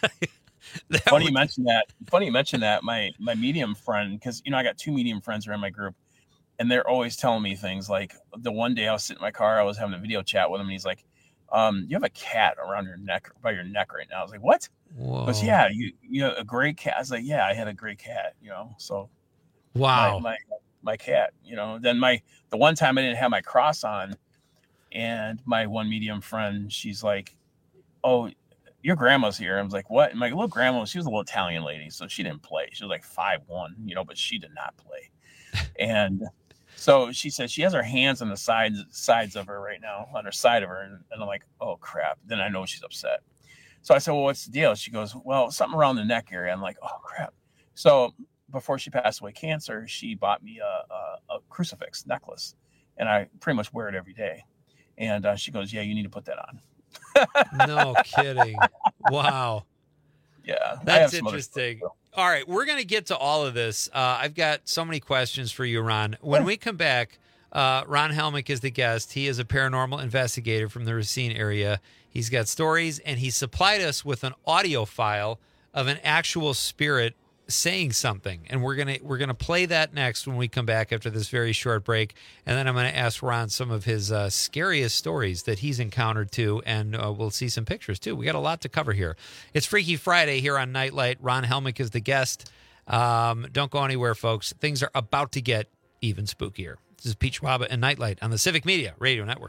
That Funny would- you mentioned that. Funny you mentioned that. My my medium friend, because you know I got two medium friends around my group, and they're always telling me things like the one day I was sitting in my car, I was having a video chat with him, and he's like, um, "You have a cat around your neck, by your neck right now." I was like, "What?" Whoa. He goes, "Yeah, you you have a gray cat." I was like, "Yeah, I had a gray cat." You know, so Wow. my, my my cat. You know, then my the one time I didn't have my cross on, and my one medium friend, she's like, "Oh, your grandma's here." I was like, "What?" And my little grandma, she was a little Italian lady, so she didn't play. She was like five one, you know, but she did not play. And so she said she has her hands on the sides sides of her right now, on her side of her, and, and I'm like, "Oh crap!" Then I know she's upset. So I said, "Well, what's the deal?" She goes, "Well, something around the neck area." I'm like, "Oh crap!" So before she passed away cancer, she bought me a, a, a crucifix necklace, and I pretty much wear it every day. And uh, she goes, "Yeah, you need to put that on." No kidding. Wow. Yeah, I have That's some other interesting. All right, we're going to get to all of this. Uh, I've got so many questions for you, Ron. When we come back, uh, Ron Helmick is the guest. He is a paranormal investigator from the Racine area. He's got stories, and he supplied us with an audio file of an actual spirit saying something, and we're gonna we're gonna play that next when we come back after this very short break, and then I'm gonna ask Ron some of his uh, scariest stories that he's encountered too, and uh, we'll see some pictures too. We got a lot to cover here. It's Freaky Friday here on Nightlight. Ron Helmick is the guest. Um, don't go anywhere, folks. Things are about to get even spookier. This is Pete Schwaba and Nightlight on the Civic Media Radio Network.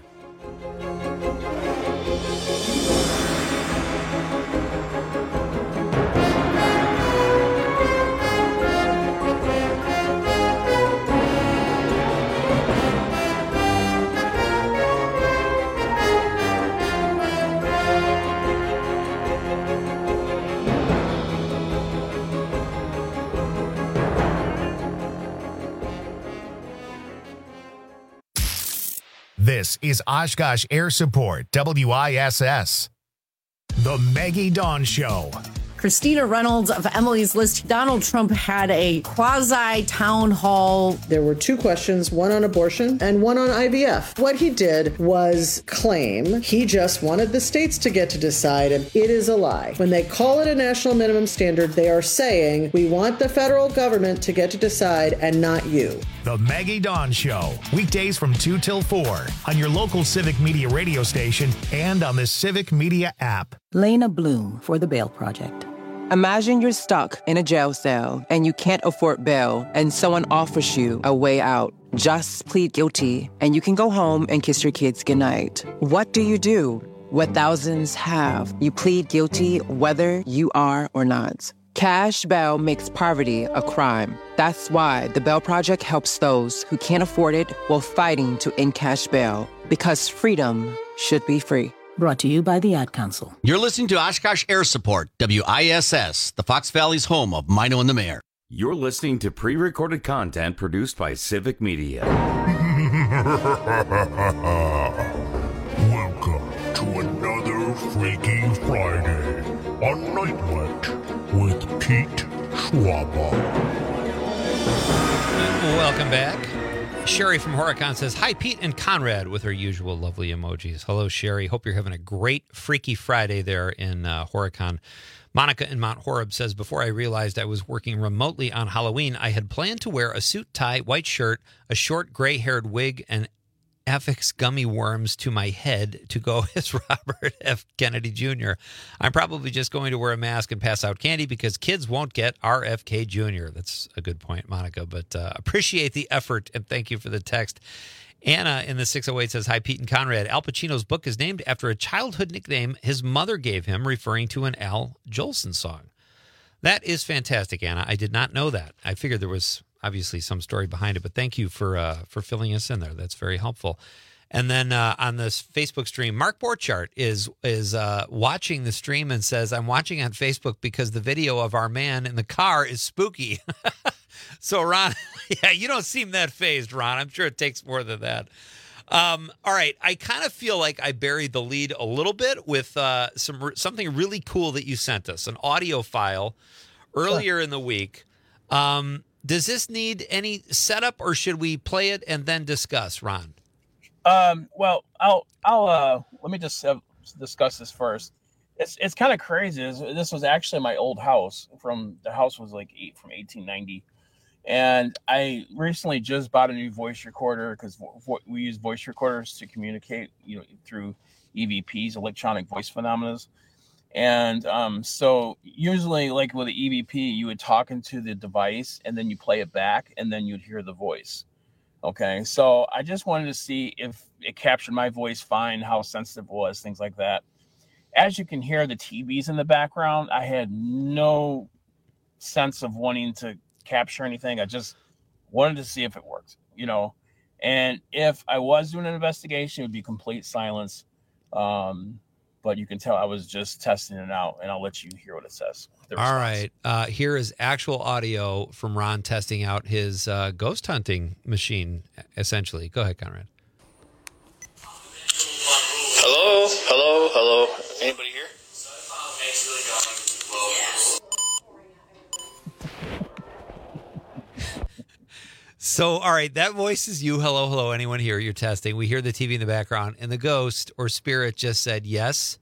This is Oshkosh Air Support, W I S S. The Maggie Dawn Show. Christina Reynolds of Emily's List. Donald Trump had a quasi-town hall. There were two questions, one on abortion and one on I V F. What he did was claim he just wanted the states to get to decide, and it is a lie. When they call it a national minimum standard, they are saying, we want the federal government to get to decide and not you. The Maggie Dawn Show, weekdays from two till four on your local Civic Media radio station and on the Civic Media app. Lena Bloom for the Bail Project. Imagine you're stuck in a jail cell and you can't afford bail and someone offers you a way out. Just plead guilty and you can go home and kiss your kids goodnight. What do you do? What thousands have. You plead guilty whether you are or not. Cash bail makes poverty a crime. That's why the Bail Project helps those who can't afford it while fighting to end cash bail. Because freedom should be free. Brought to you by the Ad Council. You're listening to Oshkosh Air Support, W I S S, the Fox Valley's home of Mino and the Mayor. You're listening to pre-recorded content produced by Civic Media. Welcome to another Freaky Friday on Nightlight with Pete Schwaba. Welcome back. Sherry from Horicon says, hi, Pete and Conrad, with her usual lovely emojis. Hello, Sherry. Hope you're having a great Freaky Friday there in uh, Horicon. Monica in Mount Horeb says, before I realized I was working remotely on Halloween, I had planned to wear a suit, tie, white shirt, a short gray-haired wig, and Affix gummy worms to my head to go as Robert F. Kennedy Junior I'm probably just going to wear a mask and pass out candy because kids won't get R F K Junior That's a good point, Monica, but uh, appreciate the effort and thank you for the text. Anna in the six oh eight says, hi, Pete and Conrad. Al Pacino's book is named after a childhood nickname his mother gave him, referring to an Al Jolson song. That is fantastic, Anna. I did not know that. I figured there was obviously some story behind it, but thank you for uh, for filling us in there. That's very helpful. And then uh, on this Facebook stream, Mark Borchardt is is uh, watching the stream and says, I'm watching on Facebook because the video of our man in the car is spooky. So, Ron, yeah, you don't seem that phased, Ron. I'm sure it takes more than that. Um, all right, I kind of feel like I buried the lead a little bit with uh, some something really cool that you sent us, an audio file earlier in the week. Um Does this need any setup, or should we play it and then discuss, Ron? Um, well, I'll I'll uh, let me just uh, discuss this first. It's it's kind of crazy. This was actually my old house. From the house was like eight from eighteen ninety, and I recently just bought a new voice recorder because vo- we use voice recorders to communicate, you know, through E V Ps, electronic voice phenomena. And um, so usually, like with the E V P, you would talk into the device and then you play it back and then you'd hear the voice. Okay, so I just wanted to see if it captured my voice fine, how sensitive it was, things like that. As you can hear the T Vs in the background, I had no sense of wanting to capture anything. I just wanted to see if it worked, you know. And if I was doing an investigation, it would be complete silence. Um, But you can tell I was just testing it out, and I'll let you hear what it says. All right. Uh, here is actual audio from Ron testing out his uh, ghost hunting machine, essentially. Go ahead, Conrad. Hello? Hello? Hello? Anybody here? So, all right, that voice is you. Hello, hello. Anyone here? You're testing. We hear the T V in the background, and the ghost or spirit just said yes.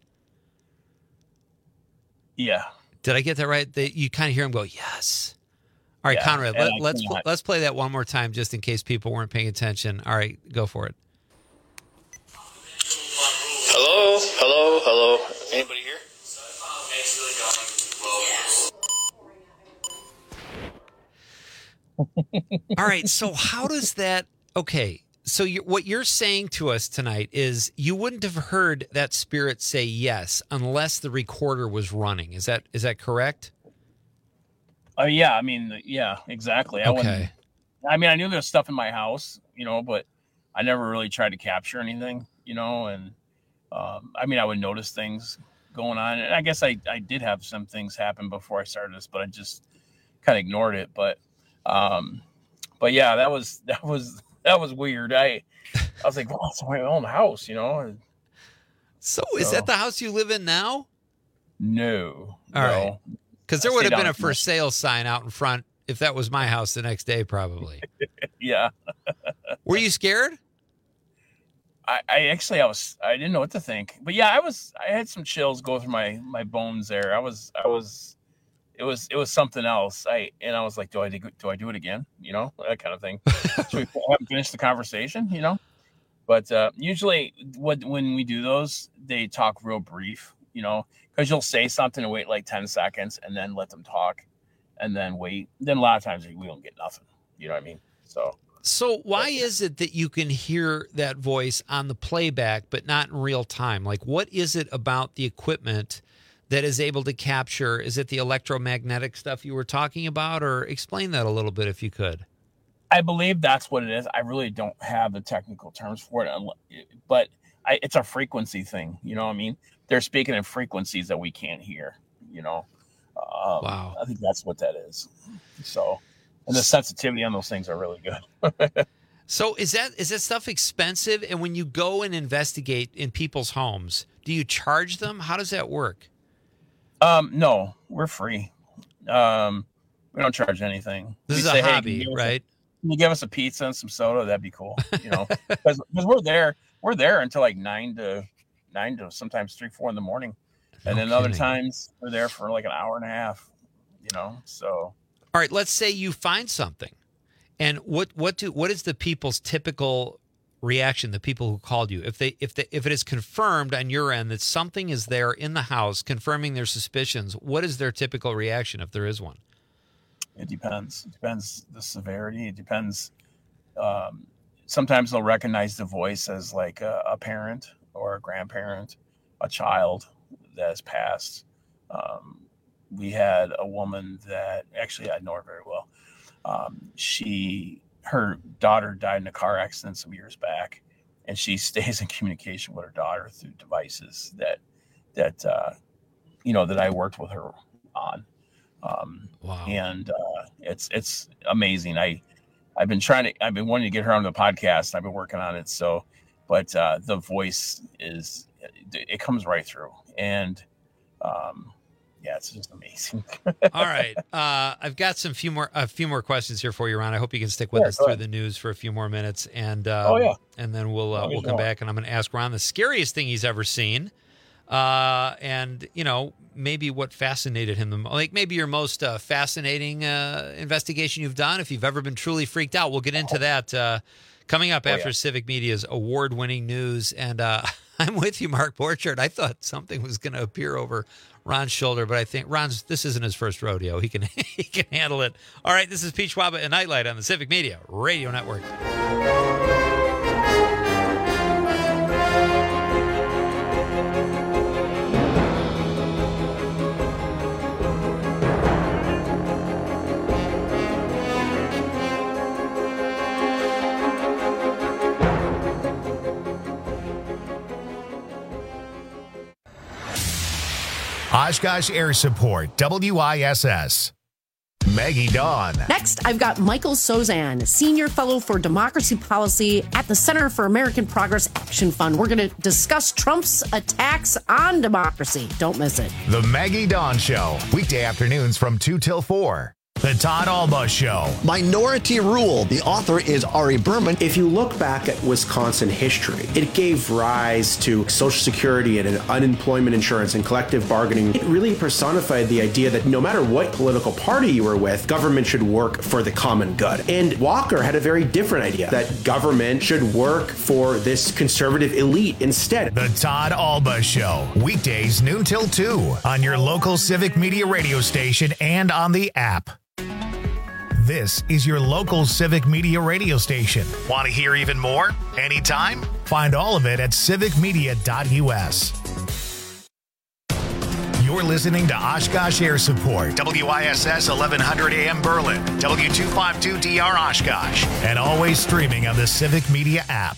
Yeah. Did I get that right? That you kind of hear him go, yes. All right, Yeah, Conrad, and let, I let's cannot- let's play that one more time just in case people weren't paying attention. All right, go for it. Hello? Hello? Hello? Anybody here? All right, so how does that? Okay, so you what you're saying to us tonight is you wouldn't have heard that spirit say yes unless the recorder was running. Is that is that correct? Oh yeah, I mean, yeah, exactly. I Okay. wouldn't- I mean, I knew there was stuff in my house, you know, but I never really tried to capture anything, you know, and um, I mean, I would notice things going on, and I guess I, I did have some things happen before I started this, but I just kind of ignored it. But um, but yeah, that was that was that was weird. I I was like, well, it's my own house, you know. So, so is that the house you live in now? No. All no. right. Because there I would have stay been down a for in- sale sign out in front if that was my house the next day, probably. Yeah. Were you scared? I, I actually, I was, I didn't know what to think, but yeah, I was, I had some chills go through my, my bones there. I was, I was, it was, it was something else. I, and I was like, do I do, do I do it again? You know, that kind of thing. Should we have finished the conversation, you know? But uh, usually what, when we do those, they talk real brief, you know, because you'll say something and wait like ten seconds and then let them talk and then wait. Then a lot of times we don't get nothing. You know what I mean? So. So why is it that you can hear that voice on the playback, but not in real time? Like, what is it about the equipment that is able to capture? Is it the electromagnetic stuff you were talking about? Or explain that a little bit if you could. I believe that's what it is. I really don't have the technical terms for it, but I, it's a frequency thing. You know what I mean? They're speaking in frequencies that we can't hear, you know? Um, wow. I think that's what that is. So... And the sensitivity on those things are really good. So is that is that stuff expensive? And when you go and investigate in people's homes, do you charge them? How does that work? Um, no, we're free. Um, we don't charge anything. This we is say, a hey, hobby, can you right? A, can you give us a pizza and some soda? That'd be cool. You know, because we're there, we're there until like nine to nine to sometimes three, four in the morning, and No then other kidding. times we're there for like an hour and a half. You know, so. All right, let's say you find something. And what what do what is the people's typical reaction, the people who called you? If they if they if it is confirmed on your end that something is there in the house confirming their suspicions, what is their typical reaction if there is one? It depends. It depends the severity. It depends. Um, sometimes they'll recognize the voice as like a, a parent or a grandparent, a child that has passed. Um, we had a woman that actually I know her very well. Um, she, her daughter died in a car accident some years back, and she stays in communication with her daughter through devices that, that, uh, you know, that I worked with her on. Um, wow. And, uh, it's, it's amazing. I, I've been trying to, I've been wanting to get her on the podcast. I've been working on it. So, but, uh, the voice is, it, it comes right through. And, um, yeah, it's just amazing. All right, uh, I've got some few more a few more questions here for you, Ron. I hope you can stick with Yeah, us go through ahead. the news for a few more minutes, and um, Oh, yeah. and then we'll uh, Oh, we'll yeah. come back, and I'm going to ask Ron the scariest thing he's ever seen, uh, and you know maybe what fascinated him the most, like maybe your most uh, fascinating uh, investigation you've done, if you've ever been truly freaked out. We'll get into that uh, coming up Oh, after yeah. Civic Media's award-winning news, and uh, I'm with you, Mark Borchardt. I thought something was going to appear over Ron's shoulder, but I think Ron's, this isn't his first rodeo. He can he can handle it. All right, this is Pete Schwaba and Nightlight on the Civic Media Radio Network. Oshkosh Air Support, W I S S. Maggie Dawn. Next, I've got Michael Sozan, Senior Fellow for Democracy Policy at the Center for American Progress Action Fund. We're going to discuss Trump's attacks on democracy. Don't miss it. The Maggie Dawn Show, weekday afternoons from two till four. The Todd Alba Show. Minority Rule. The author is Ari Berman. If you look back at Wisconsin history, it gave rise to Social Security and unemployment insurance and collective bargaining. It really personified the idea that no matter what political party you were with, government should work for the common good. And Walker had a very different idea, that government should work for this conservative elite instead. The Todd Alba Show, weekdays noon till two on your local Civic Media radio station and on the app. This is your local Civic Media radio station. Want to hear even more? Anytime? Find all of it at civic media dot u s. You're listening to Oshkosh Air Support, W I S S eleven hundred A M Berlin, W two fifty-two D R Oshkosh, and always streaming on the Civic Media app.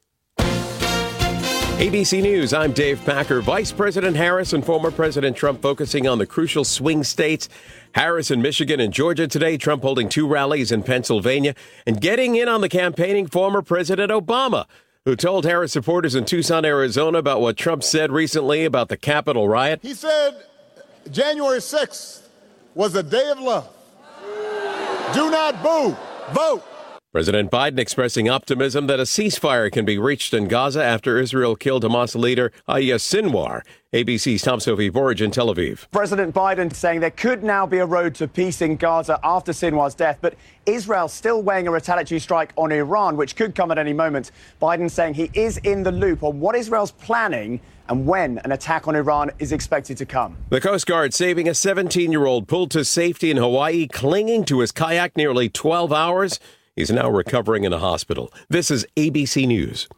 A B C News, I'm Dave Packer. Vice President Harris and former President Trump focusing on the crucial swing states. Harris in Michigan and Georgia today, Trump holding two rallies in Pennsylvania and getting in on the campaigning former President Obama. who told Harris supporters in Tucson, Arizona about what Trump said recently about the Capitol riot. He said January sixth was a day of love. Do not boo. Vote. President Biden expressing optimism that a ceasefire can be reached in Gaza after Israel killed Hamas leader Yahya Sinwar. A B C's Tom Sophie-Borge in Tel Aviv. President Biden saying there could now be a road to peace in Gaza after Sinwar's death, but Israel still weighing a retaliatory strike on Iran, which could come at any moment. Biden saying he is in the loop on what Israel's planning and when an attack on Iran is expected to come. The Coast Guard saving a seventeen-year-old pulled to safety in Hawaii, clinging to his kayak nearly twelve hours. He's now recovering in a hospital. This is A B C News.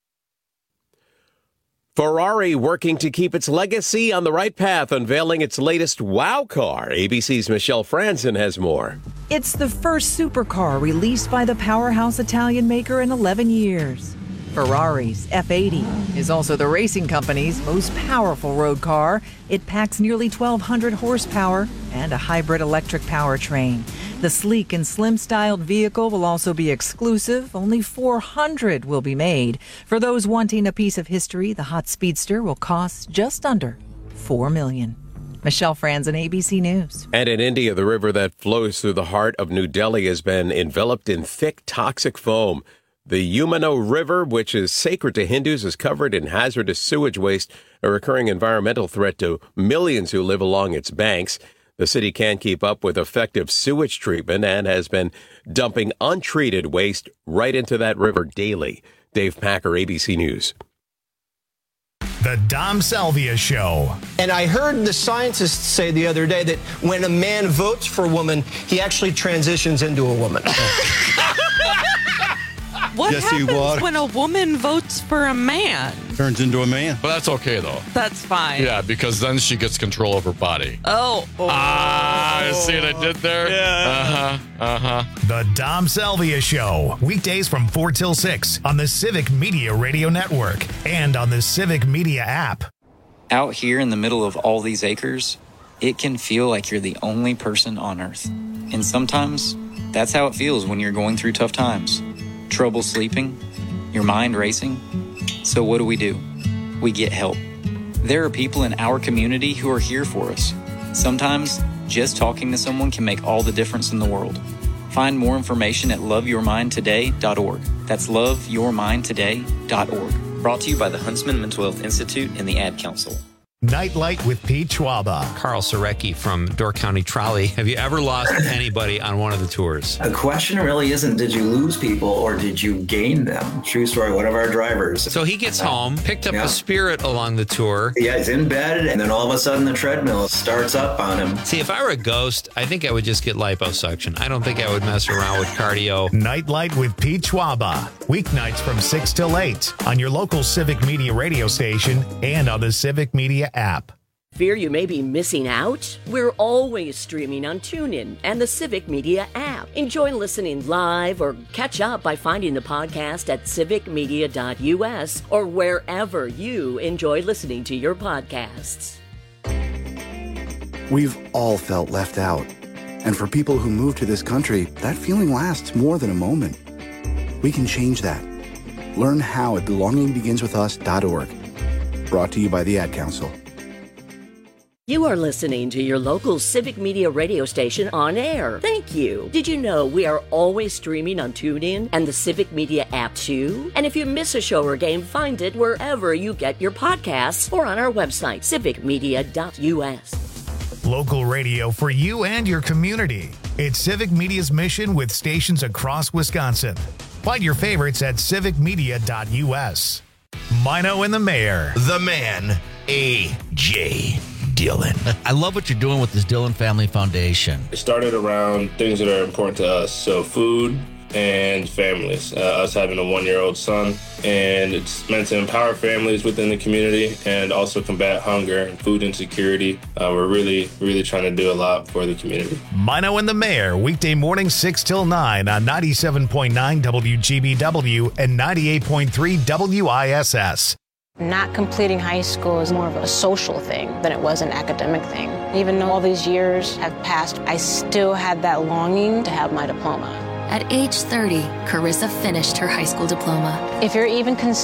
Ferrari working to keep its legacy on the right path, unveiling its latest wow car. A B C's Michelle Franzen has more. It's the first supercar released by the powerhouse Italian maker in eleven years. Ferrari's F eighty is also the racing company's most powerful road car. It packs nearly twelve hundred horsepower and a hybrid electric powertrain. The sleek and slim-styled vehicle will also be exclusive. Only four hundred will be made. For those wanting a piece of history, the hot speedster will cost just under four million dollars. Michelle Franzen, A B C News. And in India, the river that flows through the heart of New Delhi has been enveloped in thick, toxic foam. The Yamuna River, which is sacred to Hindus, is covered in hazardous sewage waste, a recurring environmental threat to millions who live along its banks. The city can't keep up with effective sewage treatment and has been dumping untreated waste right into that river daily. Dave Packer, A B C News. The Dom Salvia Show. And I heard the scientists say the other day that when a man votes for a woman, he actually transitions into a woman. What Yes, he happens was. when a woman votes for a man? Turns into a man. But that's okay, though. That's fine. Yeah, because then she gets control of her body. Oh. oh. Ah, you see what I did there? Yeah. Uh-huh. Uh-huh. The Dom Salvia Show. Weekdays from four till six on the Civic Media Radio Network and on the Civic Media app. Out here in the middle of all these acres, it can feel like you're the only person on Earth. And sometimes that's how it feels when you're going through tough times. Trouble sleeping, your mind racing. So what do we do? We get help. There are people in our community who are here for us. Sometimes just talking to someone can make all the difference in the world. Find more information at love your mind today dot org. That's love your mind today dot org. Brought to you by the Huntsman Mental Health Institute and the Ad Council. Nightlight with Pete Schwaba. Carl Sarecki from Door County Trolley. Have you ever lost anybody on one of the tours? The question really isn't did you lose people or did you gain them? True story, one of our drivers. So he gets uh, home, picked up yeah. a Spirit along the tour. Yeah, he's in bed, and then all of a sudden the treadmill starts up on him. See, if I were a ghost, I think I would just get liposuction. I don't think I would mess around with cardio. Nightlight with Pete Schwaba. Weeknights from six till eight on your local Civic Media radio station and on the Civic Media app. Fear you may be missing out? We're always streaming on TuneIn and the Civic Media app. Enjoy listening live or catch up by finding the podcast at civic media dot u s or wherever you enjoy listening to your podcasts. We've all felt left out. And for people who move to this country, that feeling lasts more than a moment. We can change that. Learn how at belonging begins with us dot org. Brought to you by the Ad Council. You are listening to your local Civic Media radio station on air. Thank you. Did you know we are always streaming on TuneIn and the Civic Media app too? And if you miss a show or game, find it wherever you get your podcasts or on our website, civic media dot u s. Local radio for you and your community. It's Civic Media's mission with stations across Wisconsin. Find your favorites at civic media dot u s. Mino and the Mayor. The man, A J Dillon. I love what you're doing with this Dillon Family Foundation. It started around things that are important to us. So food and families. Uh, us having a one-year-old son. And it's meant to empower families within the community and also combat hunger and food insecurity. Uh, we're really, really trying to do a lot for the community. Mino and the Mayor, weekday mornings six till nine on ninety-seven point nine W G B W and ninety-eight point three W I S S. Not completing high school is more of a social thing than it was an academic thing. Even though all these years have passed, I still had that longing to have my diploma. At age thirty, Carissa finished her high school diploma. If you're even considering